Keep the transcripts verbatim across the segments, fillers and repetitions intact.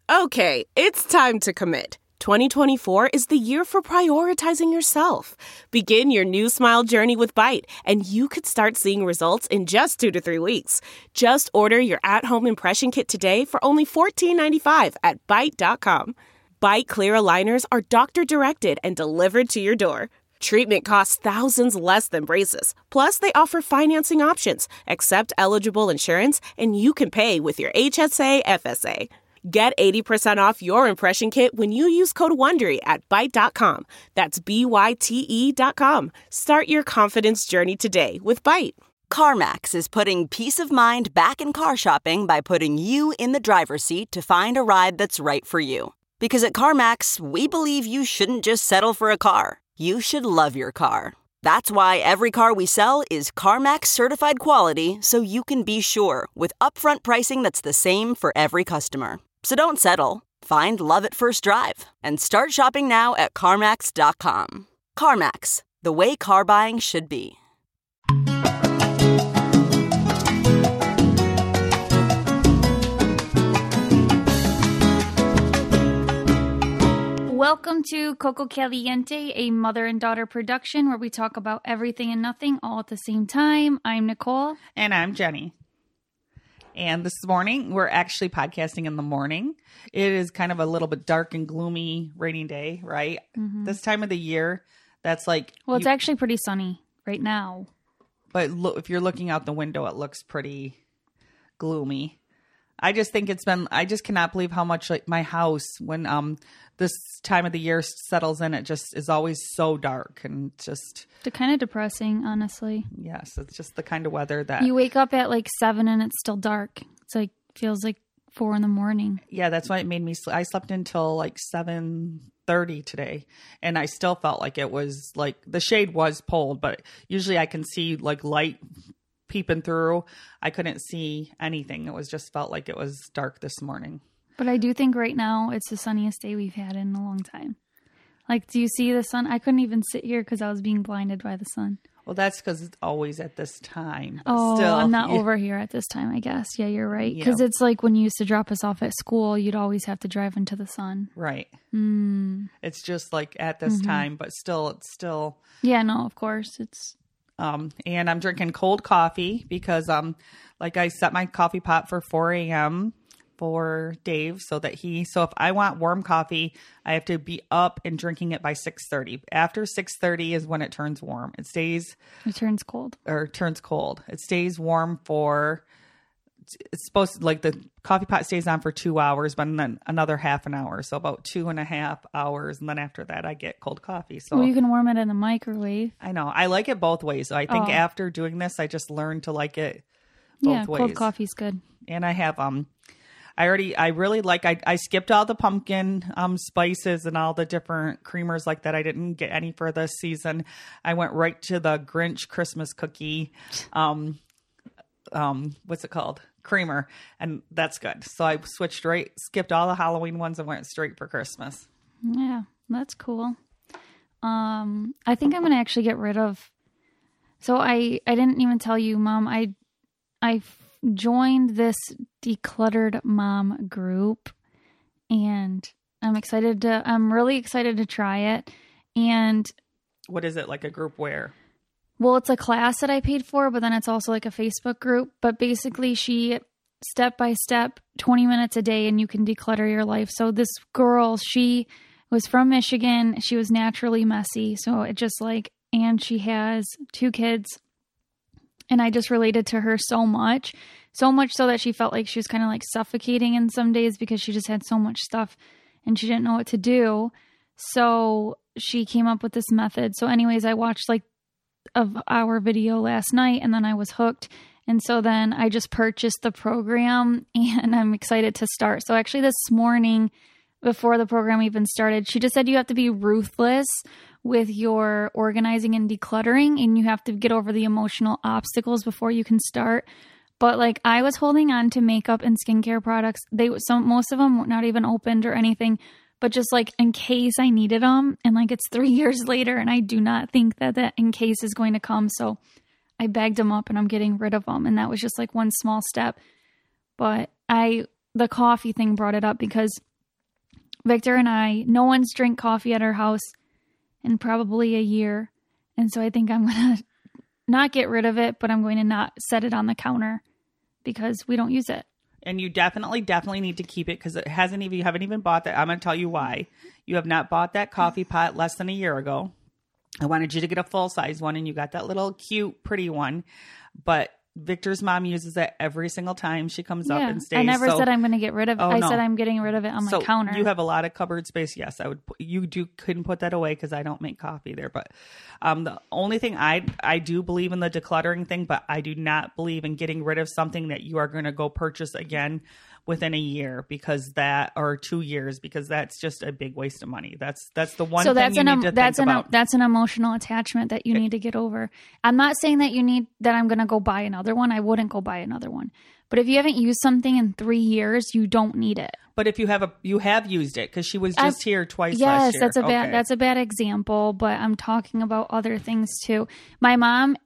Okay, it's time to commit. twenty twenty-four is the year for prioritizing yourself. Begin your new smile journey with Byte, and you could start seeing results in just two to three weeks. Just order your at-home impression kit today for only fourteen ninety-five at byte dot com. Byte clear aligners are doctor-directed and delivered to your door. Treatment costs thousands less than braces. Plus, they offer financing options, accept eligible insurance, and you can pay with your H S A F S A. Get eighty percent off your impression kit when you use code WONDERY at byte dot com. That's B Y T E dot com. Start your confidence journey today with Byte. CarMax is putting peace of mind back in car shopping by putting you in the driver's seat to find a ride that's right for you. Because at CarMax, we believe you shouldn't just settle for a car. You should love your car. That's why every car we sell is CarMax certified quality, so you can be sure with upfront pricing that's the same for every customer. So don't settle. Find love at first drive and start shopping now at CarMax dot com. CarMax, the way car buying should be. Welcome to Coco Caliente, a mother and daughter production where we talk about everything and nothing all at the same time. I'm Nicole. And I'm Jenny. And this morning, we're actually podcasting in the morning. It is kind of a little bit dark and gloomy rainy day, right? Mm-hmm. This time of the year, that's like... Well, it's you, actually pretty sunny right now. But look, if you're looking out the window, it looks pretty gloomy. I just think it's been... I just cannot believe how much like my house, when um this time of the year settles in, it just is always so dark and just... It's kind of depressing, honestly. Yes, it's just the kind of weather that... You wake up at like seven and it's still dark. It's like, feels like four in the morning. Yeah, that's why it made me... Sl- I slept until like seven thirty today, and I still felt like it was like... The shade was pulled, but usually I can see like light peeping through. I couldn't see anything. It was just felt like it was dark this morning. But I do think right now it's the sunniest day we've had in a long time. Like, do you see the sun? I couldn't even sit here because I was being blinded by the sun. Well, that's because it's always at this time. Oh, Still, I'm not yeah. over here at this time, I guess. Yeah, you're right. Because Yeah. it's like when you used to drop us off at school, you'd always have to drive into the sun. Right. Mm. It's just like at this Mm-hmm. time, but still, it's still... Yeah, no, of course. It's... Um, and I'm drinking cold coffee because, um, like I set my coffee pot for four a.m. for Dave so that he, so if I want warm coffee, I have to be up and drinking it by six thirty. After six thirty is when it turns warm. It stays, It turns cold. or turns cold. It stays warm for, it's supposed to, like the coffee pot stays on for two hours, but then another half an hour. So about two and a half hours. And then after that, I get cold coffee. So Well, you can warm it in the microwave. I know. I like it both ways. So I think Oh. after doing this, I just learned to like it both Yeah, ways. cold coffee's good. And I have, um, I already, I really like, I, I skipped all the pumpkin um, spices and all the different creamers like that. I didn't get any for this season. I went right to the Grinch Christmas cookie. Um, um, what's it called? Creamer. And that's good. So I switched right, skipped all the Halloween ones and went straight for Christmas. Yeah, that's cool. Um, I think I'm going to actually get rid of... So I, I didn't even tell you, Mom, I, I joined this Decluttered Mom group, and I'm excited to, I'm really excited to try it. And What is it? Like a group where? well, it's a class that I paid for, but then it's also like a Facebook group. But basically she step by step, twenty minutes a day, and you can declutter your life. So this girl, she was from Michigan. She was naturally messy. So it just like, and she has two kids. And I just related to her so much, so much so that she felt like she was kind of like suffocating in some days because she just had so much stuff and she didn't know what to do. So she came up with this method. So anyways, I watched like of our video last night and then I was hooked. And so then I just purchased the program and I'm excited to start. So actually this morning before the program even started, she just said you have to be ruthless with your organizing and decluttering and you have to get over the emotional obstacles before you can start. But like I was holding on to makeup and skincare products. They some most of them were not even opened or anything, but just like in case I needed them. And like it's three years later and I do not think that that in case is going to come. So I bagged them up and I'm getting rid of them. And that was just like one small step. But I, the coffee thing brought it up because Victor and I, no one's drank coffee at our house in probably a year. And so I think I'm going to not get rid of it, but I'm going to not set it on the counter because we don't use it. And you definitely, definitely need to keep it because it hasn't even, you haven't even bought that. I'm going to tell you why. You have not bought that coffee pot less than a year ago. I wanted you to get a full size one and you got that little cute, pretty one. But Victor's mom uses it every single time she comes yeah, up and stays. I never so, said I'm going to get rid of it. oh, I no. said I'm getting rid of it on my so counter. You have a lot of cupboard space. Yes, I would. Put, you do couldn't put that away because I don't make coffee there. But um, the only thing I I do believe in the decluttering thing, but I do not believe in getting rid of something that you are going to go purchase again within a year because that or two years because that's just a big waste of money. That's that's the one so thing that's you an, need to that's think an, about. That's an emotional attachment that you need to get over. I'm not saying that you need that I'm going to go buy another one. I wouldn't go buy another one. But if you haven't used something in three years, you don't need it. But if you have a you have used it because she was just I, here twice yes, last year. that's a bad okay. that's a bad example. But I'm talking about other things too. My mom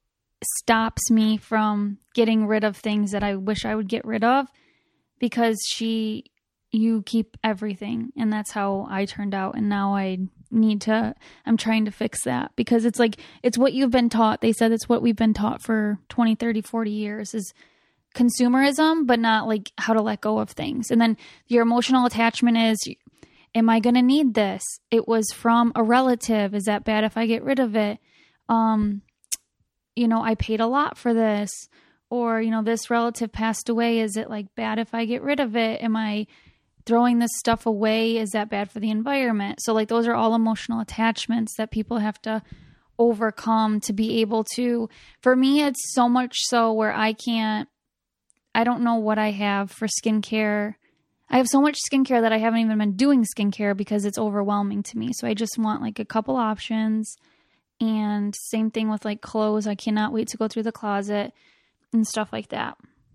stops me from getting rid of things that I wish I would get rid of. Because she, you keep everything. And that's how I turned out. And now I need to, I'm trying to fix that. Because it's like, it's what you've been taught. They said it's what we've been taught for twenty, thirty, forty years is consumerism, but not like how to let go of things. And then your emotional attachment is, am I going to need this? It was from a relative. Is that bad if I get rid of it? Um, you know, I paid a lot for this. Or, you know, this relative passed away. Is it like bad if I get rid of it? Am I throwing this stuff away? Is that bad for the environment? So like those are all emotional attachments that people have to overcome to be able to, for me, it's so much so where I can't, I don't know what I have for skincare. I have so much skincare that I haven't even been doing skincare because it's overwhelming to me. So I just want like a couple options and same thing with like clothes. I cannot wait to go through the closet and stuff like that.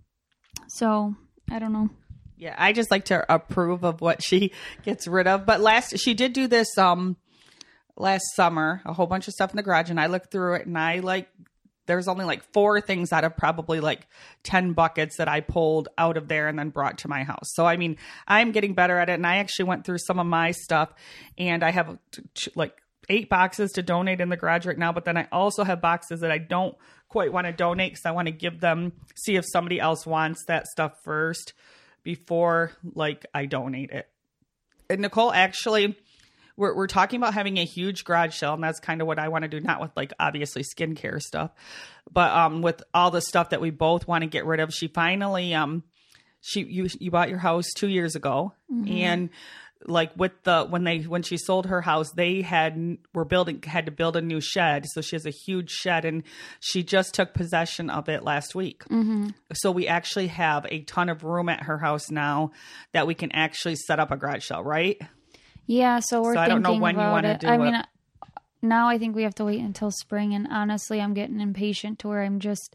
So, I don't know. Yeah, I just like to approve of what she gets rid of. But last, she did do this um last summer, a whole bunch of stuff in the garage, and I looked through it, and I like, there's only like four things out of probably like ten buckets that I pulled out of there and then brought to my house. So, I mean, I'm getting better at it, and I actually went through some of my stuff, and I have like eight boxes to donate in the garage right now, but then I also have boxes that I don't quite want to donate because I want to give them, see if somebody else wants that stuff first before like I donate it. And Nicole, actually, we're we're talking about having a huge garage sale, and that's kind of what I want to do, not with like obviously skincare stuff, but um with all the stuff that we both want to get rid of. She finally um she you you bought your house two years ago, mm-hmm. and like with the when they when she sold her house, they had were building had to build a new shed, so she has a huge shed, and she just took possession of it last week. Mm-hmm. So we actually have a ton of room at her house now that we can actually set up a garage sale, right? Yeah, so we're so thinking I don't know when about you want it. to do I it. mean, now I think we have to wait until spring, and honestly, I'm getting impatient to where I'm just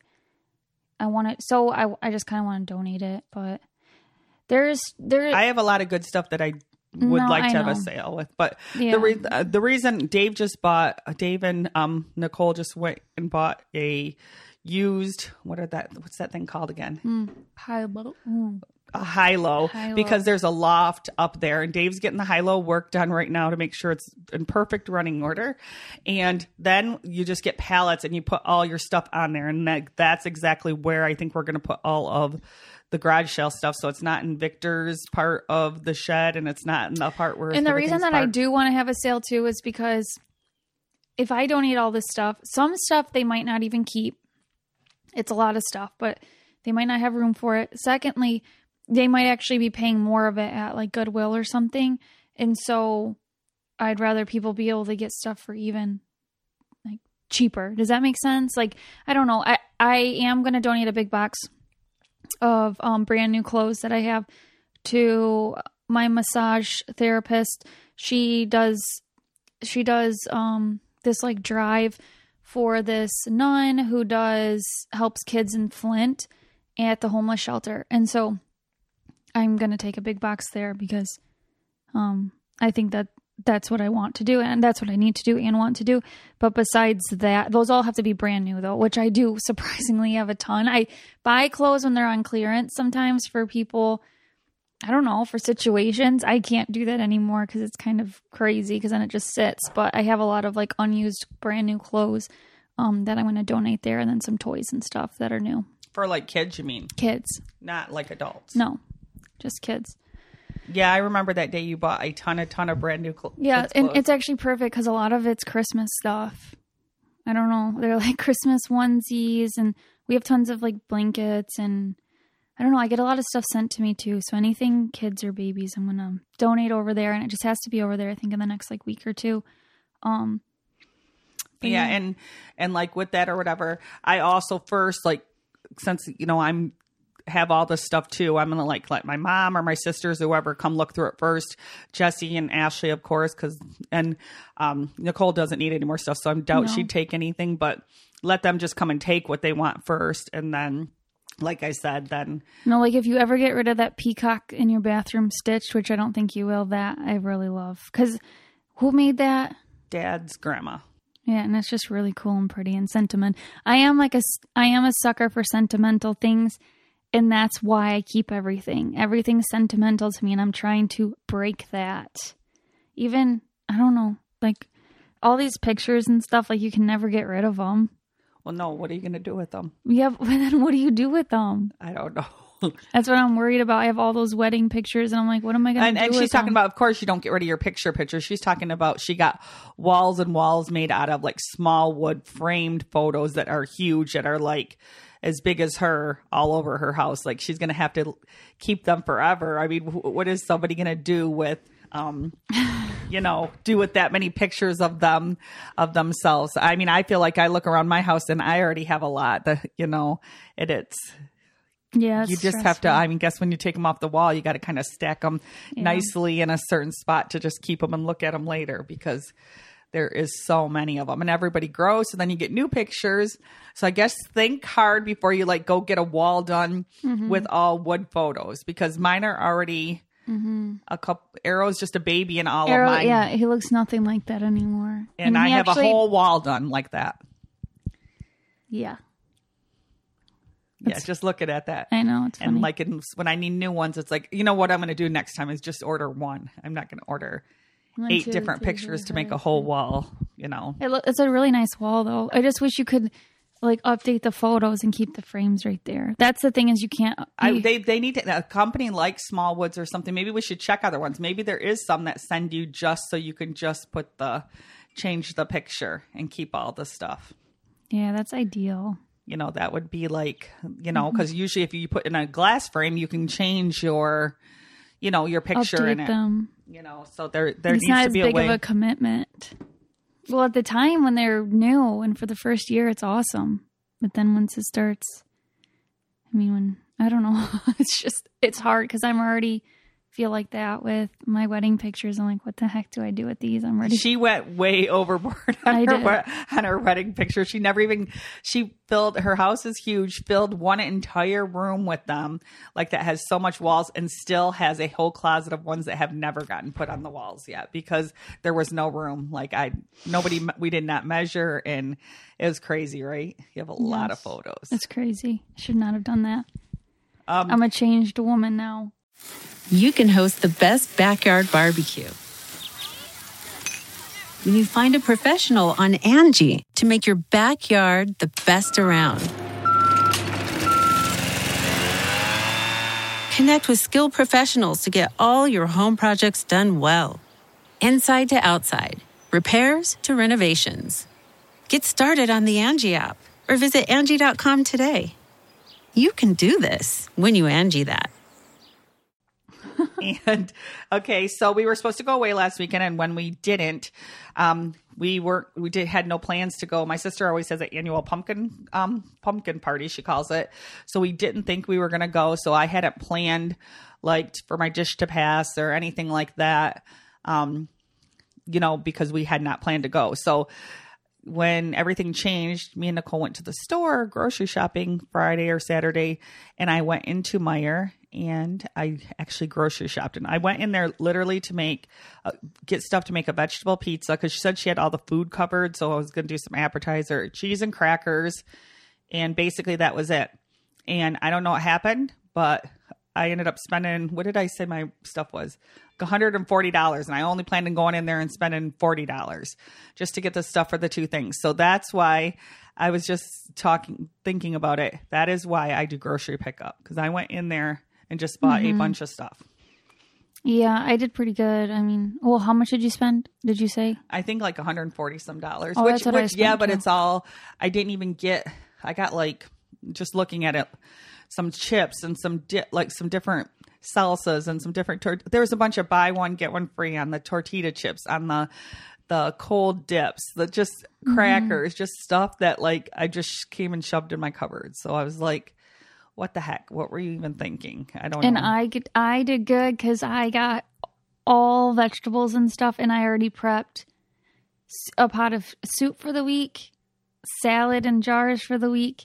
I want it. So I I just kind of want to donate it, but there's there. I have a lot of good stuff that I would No, like I to have know. a sale with, but Yeah. the re- uh, the reason Dave just bought Dave and um Nicole just went and bought a used what are that what's that thing called again Mm, high low. Mm. a high-low, High-low. because there's a loft up there, and Dave's getting the high-low work done right now to make sure it's in perfect running order. And then you just get pallets and you put all your stuff on there, and that, that's exactly where I think we're going to put all of the garage sale stuff. So it's not in Victor's part of the shed, and it's not in the part where And the reason that I part. do want to have a sale too is because if I donate all this stuff, some stuff they might not even keep. It's a lot of stuff, but they might not have room for it. Secondly, they might actually be paying more of it at like Goodwill or something. And so I'd rather people be able to get stuff for even like cheaper. Does that make sense? Like, I don't know. I, I am going to donate a big box of um, brand new clothes that I have to my massage therapist. She does, she does um, this like drive for this nun who does, helps kids in Flint at the homeless shelter. And so I'm going to take a big box there because um, I think that that's what I want to do, and that's what I need to do and want to do. But besides that, those all have to be brand new though, which I do surprisingly have a ton. I buy clothes when they're on clearance sometimes for people I don't know, for situations. I can't do that anymore because it's kind of crazy because then it just sits. But I have a lot of like unused brand new clothes um, that I'm going to donate there, and then some toys and stuff that are new. For like kids, you mean? Kids. Not like adults. No, just kids. Yeah, I remember that day you bought a ton, a ton of brand new cl- yeah, kids and clothes. It's actually perfect because a lot of it's Christmas stuff. I don't know. They're like Christmas onesies, and we have tons of like blankets, and I don't know. I get a lot of stuff sent to me too. So anything kids or babies, I'm going to donate over there, and it just has to be over there, I think, in the next like week or two. Um, yeah, yeah, and and like with that or whatever, I also first, like, since, you know, I'm have all this stuff too, I'm gonna like let my mom or my sisters, whoever, come look through it first. Jesse and Ashley, of course, because and um Nicole doesn't need any more stuff, so I doubt No. she'd take anything, but let them just come and take what they want first, and then like I said, then no, like if you ever get rid of that peacock in your bathroom stitched, which I don't think you will, that I really love, because who made that? Dad's grandma. Yeah, and it's just really cool and pretty and sentiment. I am like a I am a sucker for sentimental things. And that's why I keep everything. Everything's sentimental to me, and I'm trying to break that. Even, I don't know, like all these pictures and stuff, like you can never get rid of them. Well, no, what are you going to do with them? Yeah, but then what do you do with them? I don't know. That's what I'm worried about. I have all those wedding pictures, and I'm like, what am I going to and, do and with she's talking them? about, of course, you don't get rid of your picture pictures. She's talking about she got walls and walls made out of like small wood framed photos that are huge, that are like as big as her, all over her house. Like she's going to have to keep them forever. I mean, wh- what is somebody going to do with, um, you know, do with that many pictures of them, of themselves? I mean, I feel like I look around my house and I already have a lot that, you know, it, it's, yeah, you just have to, I mean, guess when you take them off the wall, you got to kind of stack them Yeah. nicely in a certain spot to just keep them and look at them later, because there is so many of them, and everybody grows. So then you get new pictures. So I guess think hard before you like go get a wall done Mm-hmm. with all wood photos, because mine are already Mm-hmm. a couple. Arrow's just a baby in all Arrow, of mine. yeah, he looks nothing like that anymore. And I he have actually- a whole wall done like that. Yeah, Yeah, just looking at that. I know, it's funny. And like in, when I need new ones, it's like, you know what I'm going to do next time is just order one. I'm not going to order One, eight two, different three, pictures four, to make a five, whole six. wall, you know. It lo- it's a really nice wall, though. I just wish you could, like, update the photos and keep the frames right there. That's the thing, is you can't. I, you- they they need to, a company like Smallwoods or something. Maybe we should check other ones. Maybe there is some that send you just so you can just put the change the picture and keep all the stuff. yeah, that's ideal. You know, that would be like, you know, Mm-hmm. because usually if you put in a glass frame, you can change your, you know, your picture in Update it. them. You know, so there there It's needs not to as be big a way. of a commitment. Well, at the time when they're new and for the first year, it's awesome. But then once it starts, I mean, when, I don't know, it's just, it's hard because I'm already feel like that with my wedding pictures. I'm like, what the heck do I do with these? I'm ready. She went way overboard on I her, did. we- on her wedding picture. She never even, she filled, her house is huge, filled one entire room with them, like that has so much walls, and still has a whole closet of ones that have never gotten put on the walls yet because there was no room. Like I, nobody, we did not measure, and it was crazy, right? You have a lot of Yes. photos. It's crazy. I should not have done that. Um, I'm a changed woman now. You can host the best backyard barbecue when you find a professional on Angie to make your backyard the best around. Connect with skilled professionals to get all your home projects done well. Inside to outside, repairs to renovations. Get started on the Angie app or visit Angie dot com today. You can do this when you Angie that. And okay, so we were supposed to go away last weekend, and when we didn't, um, we were we did had no plans to go. My sister always has an annual pumpkin um pumpkin party, she calls it. So we didn't think we were gonna go. So I hadn't planned like for my dish to pass or anything like that. Um, you know, because we had not planned to go. So when everything changed, me and Nicole went to the store grocery shopping Friday or Saturday, and I went into Meijer and I actually grocery shopped. And I went in there literally to make, uh, get stuff to make a vegetable pizza, because she said she had all the food covered. So I was going to do some appetizer, cheese and crackers. And basically that was it. And I don't know what happened, but I ended up spending, what did I say my stuff was? one hundred forty dollars. And I only planned on going in there and spending forty dollars just to get the stuff for the two things. So that's why I was just talking, thinking about it. That is why I do grocery pickup, because I went in there and just bought mm-hmm. a bunch of stuff. Yeah, I did pretty good. I mean, well, how much did you spend? Did you say? I think like one hundred forty some dollars. Oh, which, that's what which I spent, yeah, but too. it's all, I didn't even get, I got like, just looking at it, some chips and some, di- like some different salsas and some different, tor- there was a bunch of buy one, get one free on the tortilla chips, on the, the cold dips, the just crackers, mm-hmm. just stuff that like I just came and shoved in my cupboard. So I was like, what the heck? What were you even thinking? I don't and know. And I get, I did good because I got all vegetables and stuff, and I already prepped a pot of soup for the week, salad in jars for the week,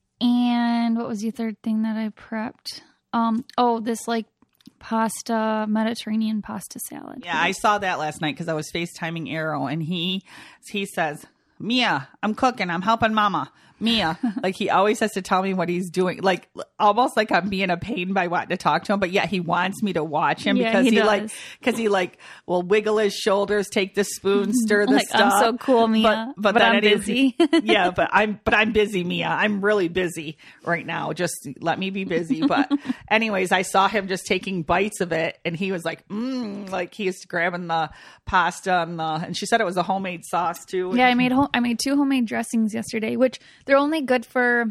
and what was the third thing that I prepped? Um, oh, this like pasta, Mediterranean pasta salad. Yeah, I saw that last night because I was FaceTiming Arrow, and he he says, Mia, I'm cooking. I'm helping Mama. Mia. Like, he always has to tell me what he's doing. Like, almost like I'm being a pain by wanting to talk to him. But yet he wants me to watch him yeah, because he, he does. like, because he like will wiggle his shoulders, take the spoon, stir the like, stuff. I'm so cool, Mia. But, but, but I'm busy. yeah, but I'm, but I'm busy, Mia. I'm really busy right now. Just let me be busy. But anyways, I saw him just taking bites of it, and he was like, mmm, like he's grabbing the pasta and the, and she said it was a homemade sauce too. Yeah, I made home, I made two homemade dressings yesterday, which they're only good for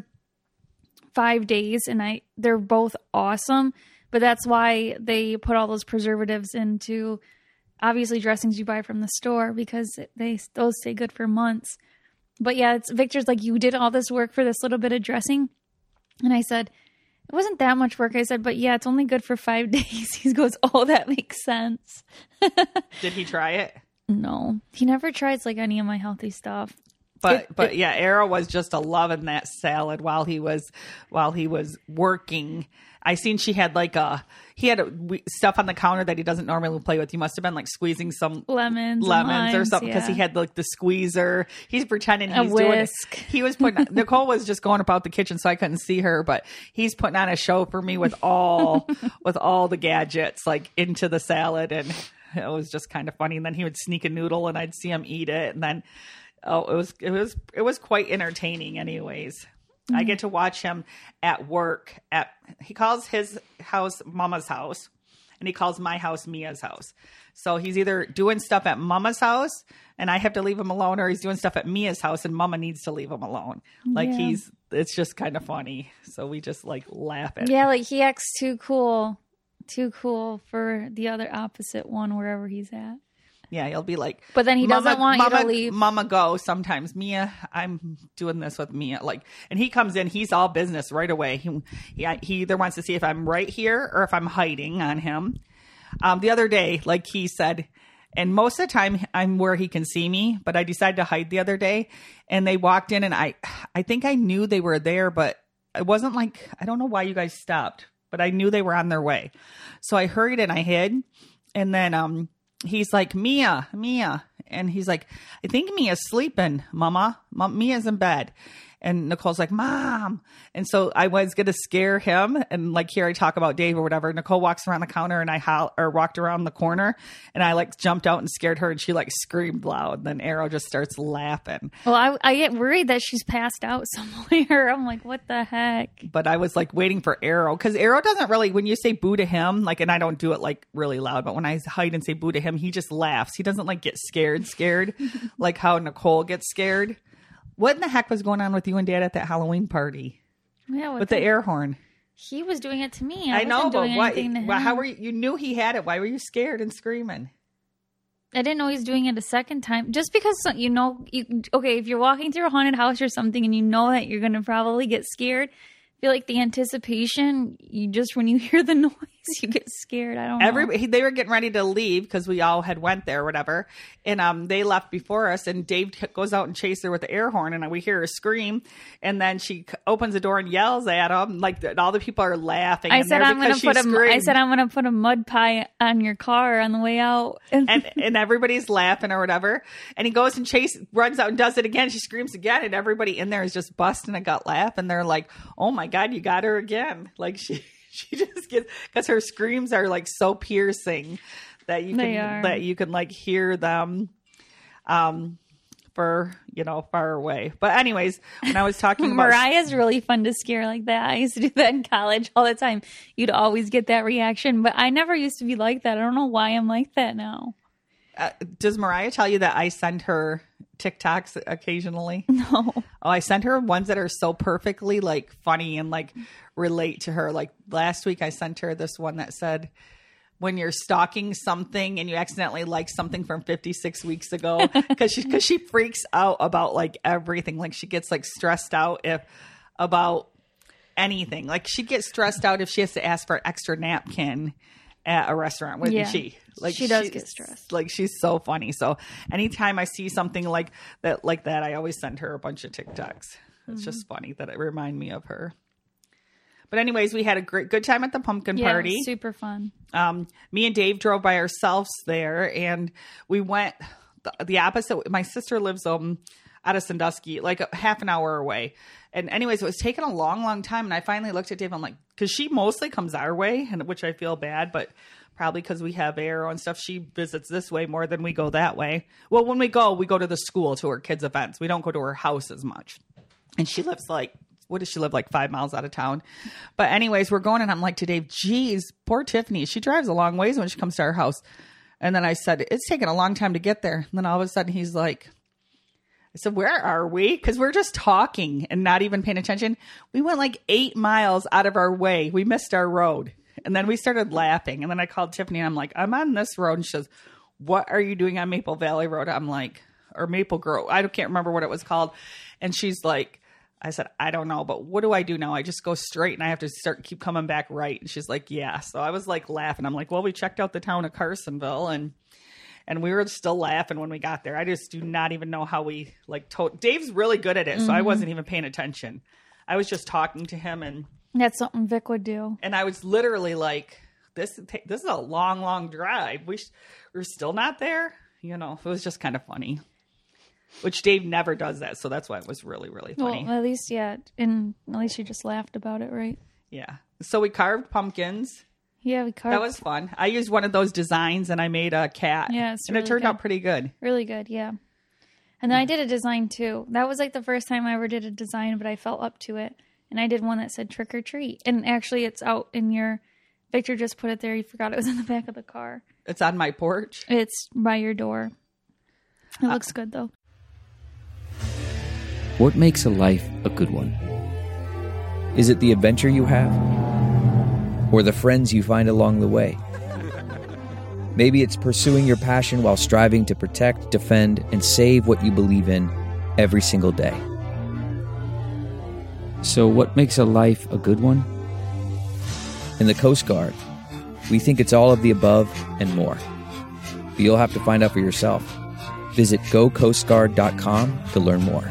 five days, and I they're both awesome. But that's why they put all those preservatives into obviously dressings you buy from the store, because they those stay good for months. But yeah, it's Victor's like, you did all this work for this little bit of dressing, and I said it wasn't that much work. I said, but yeah, it's only good for five days. He goes, oh, that makes sense. Did he try it? No, he never tries like any of my healthy stuff. But it, but it, yeah, Arrow was just a loving that salad while he was while he was working. I seen she had like a he had a, stuff on the counter that he doesn't normally play with. He must have been like squeezing some lemons, lemons limes, or something, because yeah. he had like the squeezer. He's pretending he's a whisk. doing it. He was putting Nicole was just going about the kitchen, so I couldn't see her, but he's putting on a show for me with all with all the gadgets like into the salad, and it was just kind of funny. And then he would sneak a noodle, and I'd see him eat it, and then. Oh, it was it was it was quite entertaining. Anyways, mm-hmm. I get to watch him at work. At he calls his house Mama's house, and he calls my house Mia's house. So he's either doing stuff at Mama's house, and I have to leave him alone, or he's doing stuff at Mia's house, and Mama needs to leave him alone. Like yeah. he's it's just kind of funny. So we just like laugh at. Yeah, him. like he acts too cool, too cool for the other opposite one wherever he's at. Yeah, he'll be like, but then he doesn't Mama, want Mama, you to leave. Mama, go. Sometimes Mia, I'm doing this with Mia. Like, and he comes in, he's all business right away. He, he, he either wants to see if I'm right here or if I'm hiding on him. Um, the other day, like he said, and most of the time I'm where he can see me, but I decided to hide the other day, and they walked in, and I, I think I knew they were there, but it wasn't like, I don't know why you guys stopped, but I knew they were on their way. So I hurried and I hid, and then, um, he's like, Mia, Mia. And he's like, I think Mia's sleeping, Mama. Mom, Mia's in bed. And Nicole's like, Mom. And so I was going to scare him. And like, here I talk about Dave or whatever. Nicole walks around the counter, and I howl, or walked around the corner, and I like jumped out and scared her, and she like screamed loud. And then Arrow just starts laughing. Well, I, I get worried that she's passed out somewhere. I'm like, what the heck? But I was like waiting for Arrow, because Arrow doesn't really, when you say boo to him, like, and I don't do it like really loud, but when I hide and say boo to him, he just laughs. He doesn't like get scared, scared like how Nicole gets scared. What in the heck was going on with you and Dad at that Halloween party? Yeah, with the, the air horn. He was doing it to me. I, I know, but what? Well, how were you? You knew he had it. Why were you scared and screaming? I didn't know he was doing it a second time. Just because you know, you okay, if you're walking through a haunted house or something, and you know that you're going to probably get scared, I feel like the anticipation, you just, when you hear the noise, you get scared. I don't know. Everybody, they were getting ready to leave because we all had went there or whatever. And um, they left before us, and Dave goes out and chases her with the air horn, and we hear her scream. And then she opens the door and yells at him. Like, the, all the people are laughing. I said, I'm going to put a, screamed. I said, I'm going to put a mud pie on your car on the way out. and and everybody's laughing or whatever. And he goes and chases, runs out and does it again. She screams again. And everybody in there is just busting a gut laugh. And they're like, oh my God, you got her again. Like, she... she just gets, because her screams are like so piercing that you They can are. that you can like hear them um for, you know, far away. But anyways, when I was talking about Mariah's really fun to scare like that. I used to do that in college all the time. You'd always get that reaction, but I never used to be like that. I don't know why I'm like that now. uh, does Mariah tell you that I send her TikToks occasionally? No. Oh, I sent her ones that are so perfectly like funny and like relate to her. Like last week I sent her this one that said, when you're stalking something and you accidentally like something from fifty-six weeks ago, because she, cause she freaks out about like everything. Like she gets like stressed out if about anything. Like she gets stressed out if she has to ask for an extra napkin at a restaurant, wouldn't Yeah. she? Like She does she's- get stressed. Like she's so funny. So anytime I see something like that, like that, I always send her a bunch of TikToks. It's Mm-hmm. just funny that it remind me of her. But anyways, we had a great good time at the pumpkin Yeah, party. super fun. Um, me and Dave drove by ourselves there, and we went the, the opposite. My sister lives um out of Sandusky, like a half an hour away. And anyways, it was taking a long, long time. And I finally looked at Dave. I'm like, because she mostly comes our way, and which I feel bad, but probably because we have Arrow and stuff, she visits this way more than we go that way. Well, when we go, we go to the school to her kids' events. We don't go to her house as much. And she lives like, what does she live, like five miles out of town? But anyways, we're going, and I'm like to Dave, geez, poor Tiffany. She drives a long ways when she comes to our house. And then I said, it's taken a long time to get there. And then all of a sudden he's like, I said, where are we? Because we're just talking and not even paying attention. We went like eight miles out of our way. We missed our road. And then we started laughing. And then I called Tiffany, and I'm like, I'm on this road. And she says, what are you doing on Maple Valley Road? I'm like, or Maple Grove. I can't remember what it was called. And she's like, I said, I don't know, but what do I do now? I just go straight and I have to start keep coming back right. And she's like, yeah. So I was like laughing. I'm like, well, we checked out the town of Carsonville, and and we were still laughing when we got there. I just do not even know how we like told. Dave's really good at it, so I wasn't even paying attention. I was just talking to him, and That's something Vic would do. and I was literally like, this this is a long, long drive. We sh- we're still not there. You know, it was just kind of funny. Which Dave never does that, so that's why it was really, really funny. Well, at least, yeah. And at least you just laughed about it, right? Yeah. So we carved pumpkins. Yeah, we carved. That was fun. I used one of those designs, and I made a cat. Yeah, it's and it really turned good. out pretty good. Really good, yeah. And then I did a design too. That was like the first time I ever did a design, but I felt up to it. And I did one that said trick or treat. And actually, it's out in your. Victor just put it there. He forgot it was in the back of the car. It's on my porch. It's by your door. It looks good though. What makes a life a good one? Is it the adventure you have? Or the friends you find along the way? Maybe it's pursuing your passion while striving to protect, defend, and save what you believe in every single day. So what makes a life a good one? In the Coast Guard, we think it's all of the above and more. But you'll have to find out for yourself. Visit go coast guard dot com to learn more.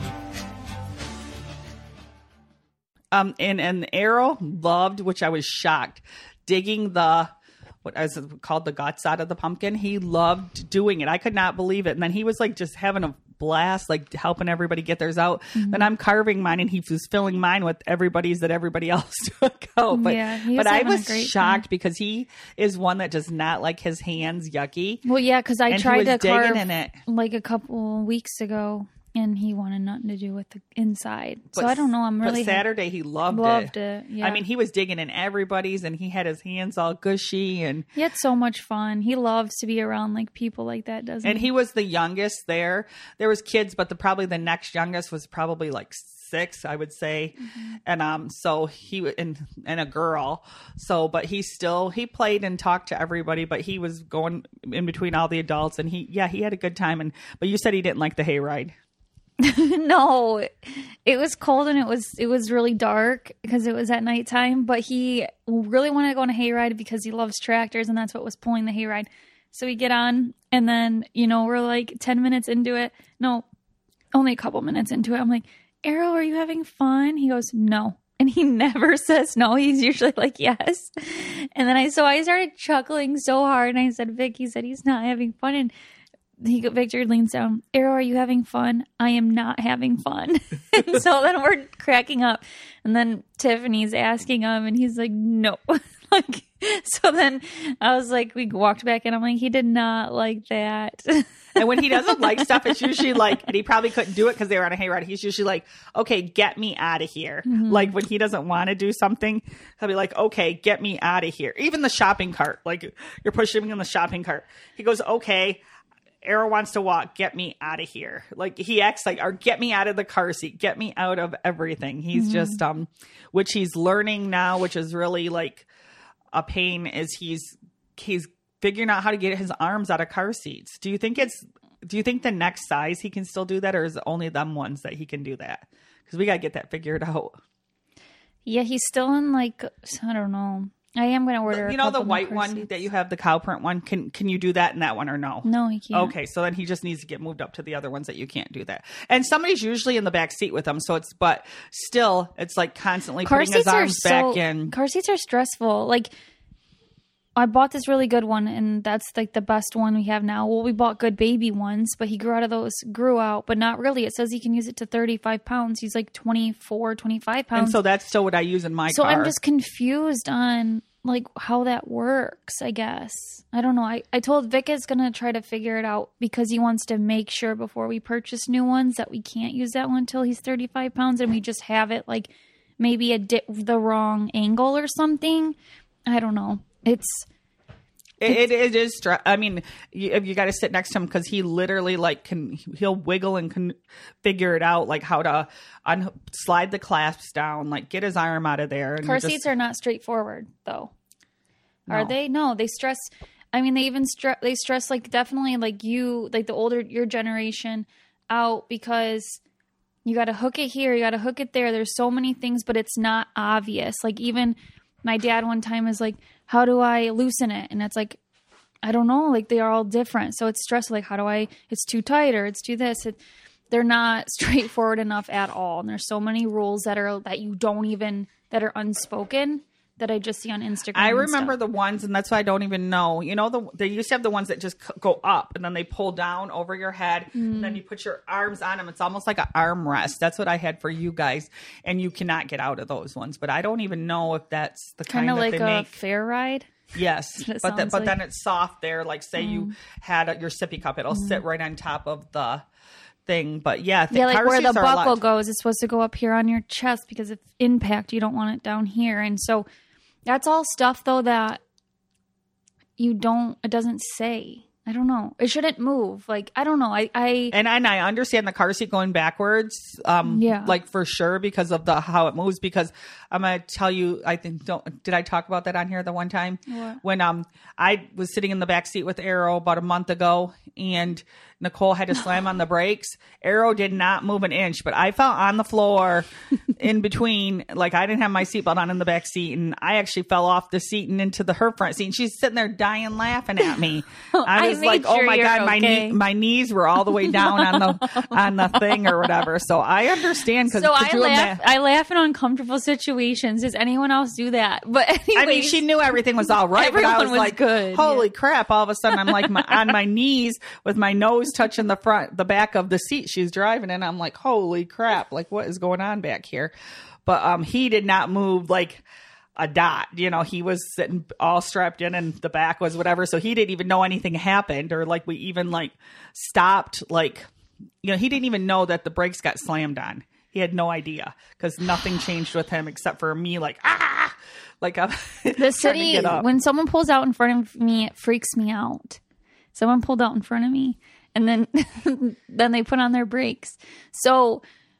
Um, and and Arrow loved, which I was shocked, digging the what is it called, the guts out of the pumpkin. He loved doing it. I could not believe it. And then he was like just having a blast, like helping everybody get theirs out. Mm-hmm. Then I'm carving mine, and he was filling mine with everybody's that everybody else took out. But Yeah, he was but I having a was great shocked time. because he is one that does not like his hands yucky. Well, yeah, because I And he tried was to digging carve in it. like a couple weeks ago, and he wanted nothing to do with the inside. But, so I don't know. I'm really But Saturday he loved, loved it. it. Yeah. I mean, he was digging in everybody's, and he had his hands all gushy, and He had so much fun. He loves to be around like people like that, doesn't and he? he was the youngest there. There was kids, but the probably the next youngest was probably like six, I would say. Mm-hmm. And um, so he w- and and a girl. So, but he still he played and talked to everybody, but he was going in between all the adults, and he yeah he had a good time. And but you said he didn't like the hayride. No, it was cold and it was it was really dark because it was at nighttime. But he really wanted to go on a hayride because he loves tractors, and that's what was pulling the hayride. So we get on, and then you know we're like ten minutes into it. No, only a couple minutes into it. I'm like, Arrow, are you having fun? He goes, no. And he never says no. He's usually like, yes. And then I, so I started chuckling so hard. And I said, Vic, he said he's not having fun. And he, Victor leans down, Arrow, are you having fun? I am not having fun. And so then we're cracking up. And then Tiffany's asking him, and he's like, no. Like, so then I was like, we walked back and I'm like, he did not like that. And when he doesn't like stuff, it's usually like, and he probably couldn't do it because they were on a hayride. He's usually like, okay, get me out of here. Mm-hmm. Like when he doesn't want to do something, he'll be like, okay, get me out of here. Even the shopping cart, like you're pushing him in the shopping cart. He goes, okay, Arrow wants to walk, get me out of here. Like he acts like, or get me out of the car seat, get me out of everything. He's mm-hmm. just, um, which he's learning now, which is really like a pain, is he's, he's figuring out how to get his arms out of car seats. Do you think it's, do you think the next size he can still do that, or is it only them ones that he can do that? Because we got to get that figured out. Yeah, he's still in like, I don't know. I am going to order. You know the white one seats that you have, the cow print one. Can can you do that in that one or no? No, he can't. Okay, so then he just needs to get moved up to the other ones that you can't do that. And somebody's usually in the back seat with him, so it's but still it's like constantly car putting his arms so, back in. Car seats are stressful. Like I bought this really good one, and that's like the best one we have now. Well, we bought good baby ones, but he grew out of those, grew out, but not really. It says he can use it to thirty-five pounds. He's like twenty-four, twenty-five pounds. And so that's still what I use in my so car. So I'm just confused on like how that works, I guess. I don't know. I, I told Vic is going to try to figure it out because he wants to make sure before we purchase new ones that we can't use that one until he's thirty-five pounds and we just have it like maybe a di- the wrong angle or something. I don't know. It's It, it, it is. I mean, you, you got to sit next to him because he literally like can he'll wiggle and can figure it out, like how to un- slide the clasps down, like get his arm out of there. And car just, seats are not straightforward, though. No. Are they? No, they stress. I mean, they even stress. They stress like definitely like you, like the older your generation, out because you got to hook it here, you got to hook it there. There's so many things, but it's not obvious. Like even my dad one time is like, how do I loosen it? And it's like, I don't know. Like they are all different. So it's stressful. Like how do I, it's too tight or it's too this. It, they're not straightforward enough at all. And there's so many rules that are, that you don't even, that are unspoken that I just see on Instagram. I remember the ones, and that's why I don't even know. You know, the they used to have the ones that just go up and then they pull down over your head mm. and then you put your arms on them. It's almost like an arm rest. That's what I had for you guys. And you cannot get out of those ones. But I don't even know if that's the kind Kinda that like they a make. fair ride. Yes, but the, but like. then it's soft there. Like say mm. you had a, your sippy cup, it'll mm. sit right on top of the thing. But yeah, th- yeah, like where the buckle lot- goes, it's supposed to go up here on your chest because of impact. You don't want it down here, and so that's all stuff though that you don't. It doesn't say. I don't know. It shouldn't move. Like I don't know. I, I and and I understand the car seat going backwards. Um, yeah, like for sure because of the how it moves. Because I'm gonna tell you, I think don't did I talk about that on here the one time what? when um I was sitting in the back seat with Arrow about a month ago and Nicole had to slam on the brakes. Arrow did not move an inch, but I fell on the floor in between. Like I didn't have my seatbelt on in the back seat, and I actually fell off the seat and into the her front seat. And she's sitting there dying laughing at me. I was I like, sure "Oh my god, okay. my knee, my knees were all the way down on the on the thing or whatever." So I understand because so I laugh. I laugh in uncomfortable situations. Does anyone else do that? But anyways, I mean, she knew everything was all right. Everyone but I was, was like, good. "Holy yeah. crap!" All of a sudden, I'm like my, on my knees with my nose touching the front, the back of the seat she's driving in. I'm like, "Holy crap! Like, what is going on back here?" But um, he did not move like a dot. You know, he was sitting all strapped in, and the back was whatever. So he didn't even know anything happened, or like we even like stopped. Like, you know, he didn't even know that the brakes got slammed on. He had no idea because nothing changed with him except for me, like ah, like I'm the city. When someone pulls out in front of me, it freaks me out. Someone pulled out in front of me, and then then they put on their brakes. So,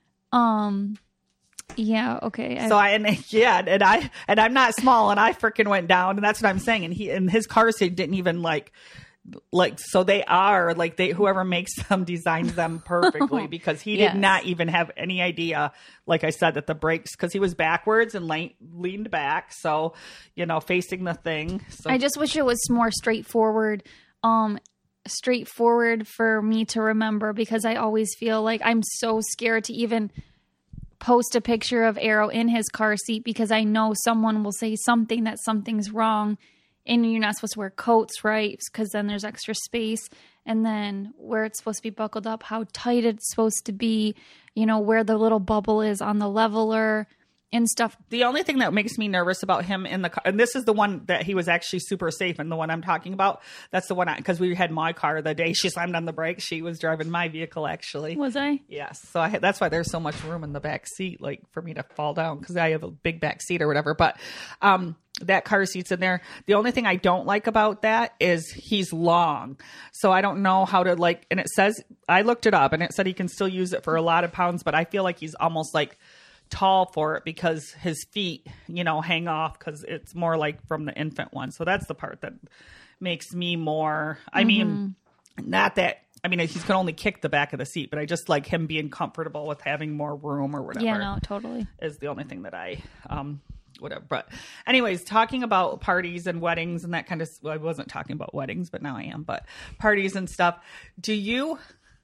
um, yeah, okay. So I and yeah, and I and I'm not small, and I freaking went down, and that's what I'm saying. And he and his car seat didn't even like. Like, so they are like they, whoever makes them designs them perfectly because he did yes. not even have any idea, like I said, that the brakes, because he was backwards and le- leaned back. So, you know, facing the thing. So. I just wish it was more straightforward, um, straightforward for me to remember because I always feel like I'm so scared to even post a picture of Arrow in his car seat because I know someone will say something that something's wrong. And you're not supposed to wear coats, right? Because then there's extra space. And then where it's supposed to be buckled up, how tight it's supposed to be, you know, where the little bubble is on the leveler. and stuff. The only thing that makes me nervous about him in the car, and this is the one that he was actually super safe, and the one I'm talking about, that's the one because we had my car the day she slammed on the brakes. She was driving my vehicle, actually. Was I? Yes. So I had, that's why there's so much room in the back seat, like for me to fall down because I have a big back seat or whatever. But um, that car seat's in there. The only thing I don't like about that is he's long. So I don't know how to like, and it says, I looked it up and it said he can still use it for a lot of pounds, but I feel like he's almost like tall for it because his feet, you know, hang off because it's more like from the infant one. So that's the part that makes me more, I mm-hmm. mean, not that, I mean, he's going to only kick the back of the seat, but I just like him being comfortable with having more room or whatever. Yeah, no, totally. Is the only thing that I, um, whatever. But anyways, talking about parties and weddings and that kind of, well, I wasn't talking about weddings, but now I am, but parties and stuff. Do you,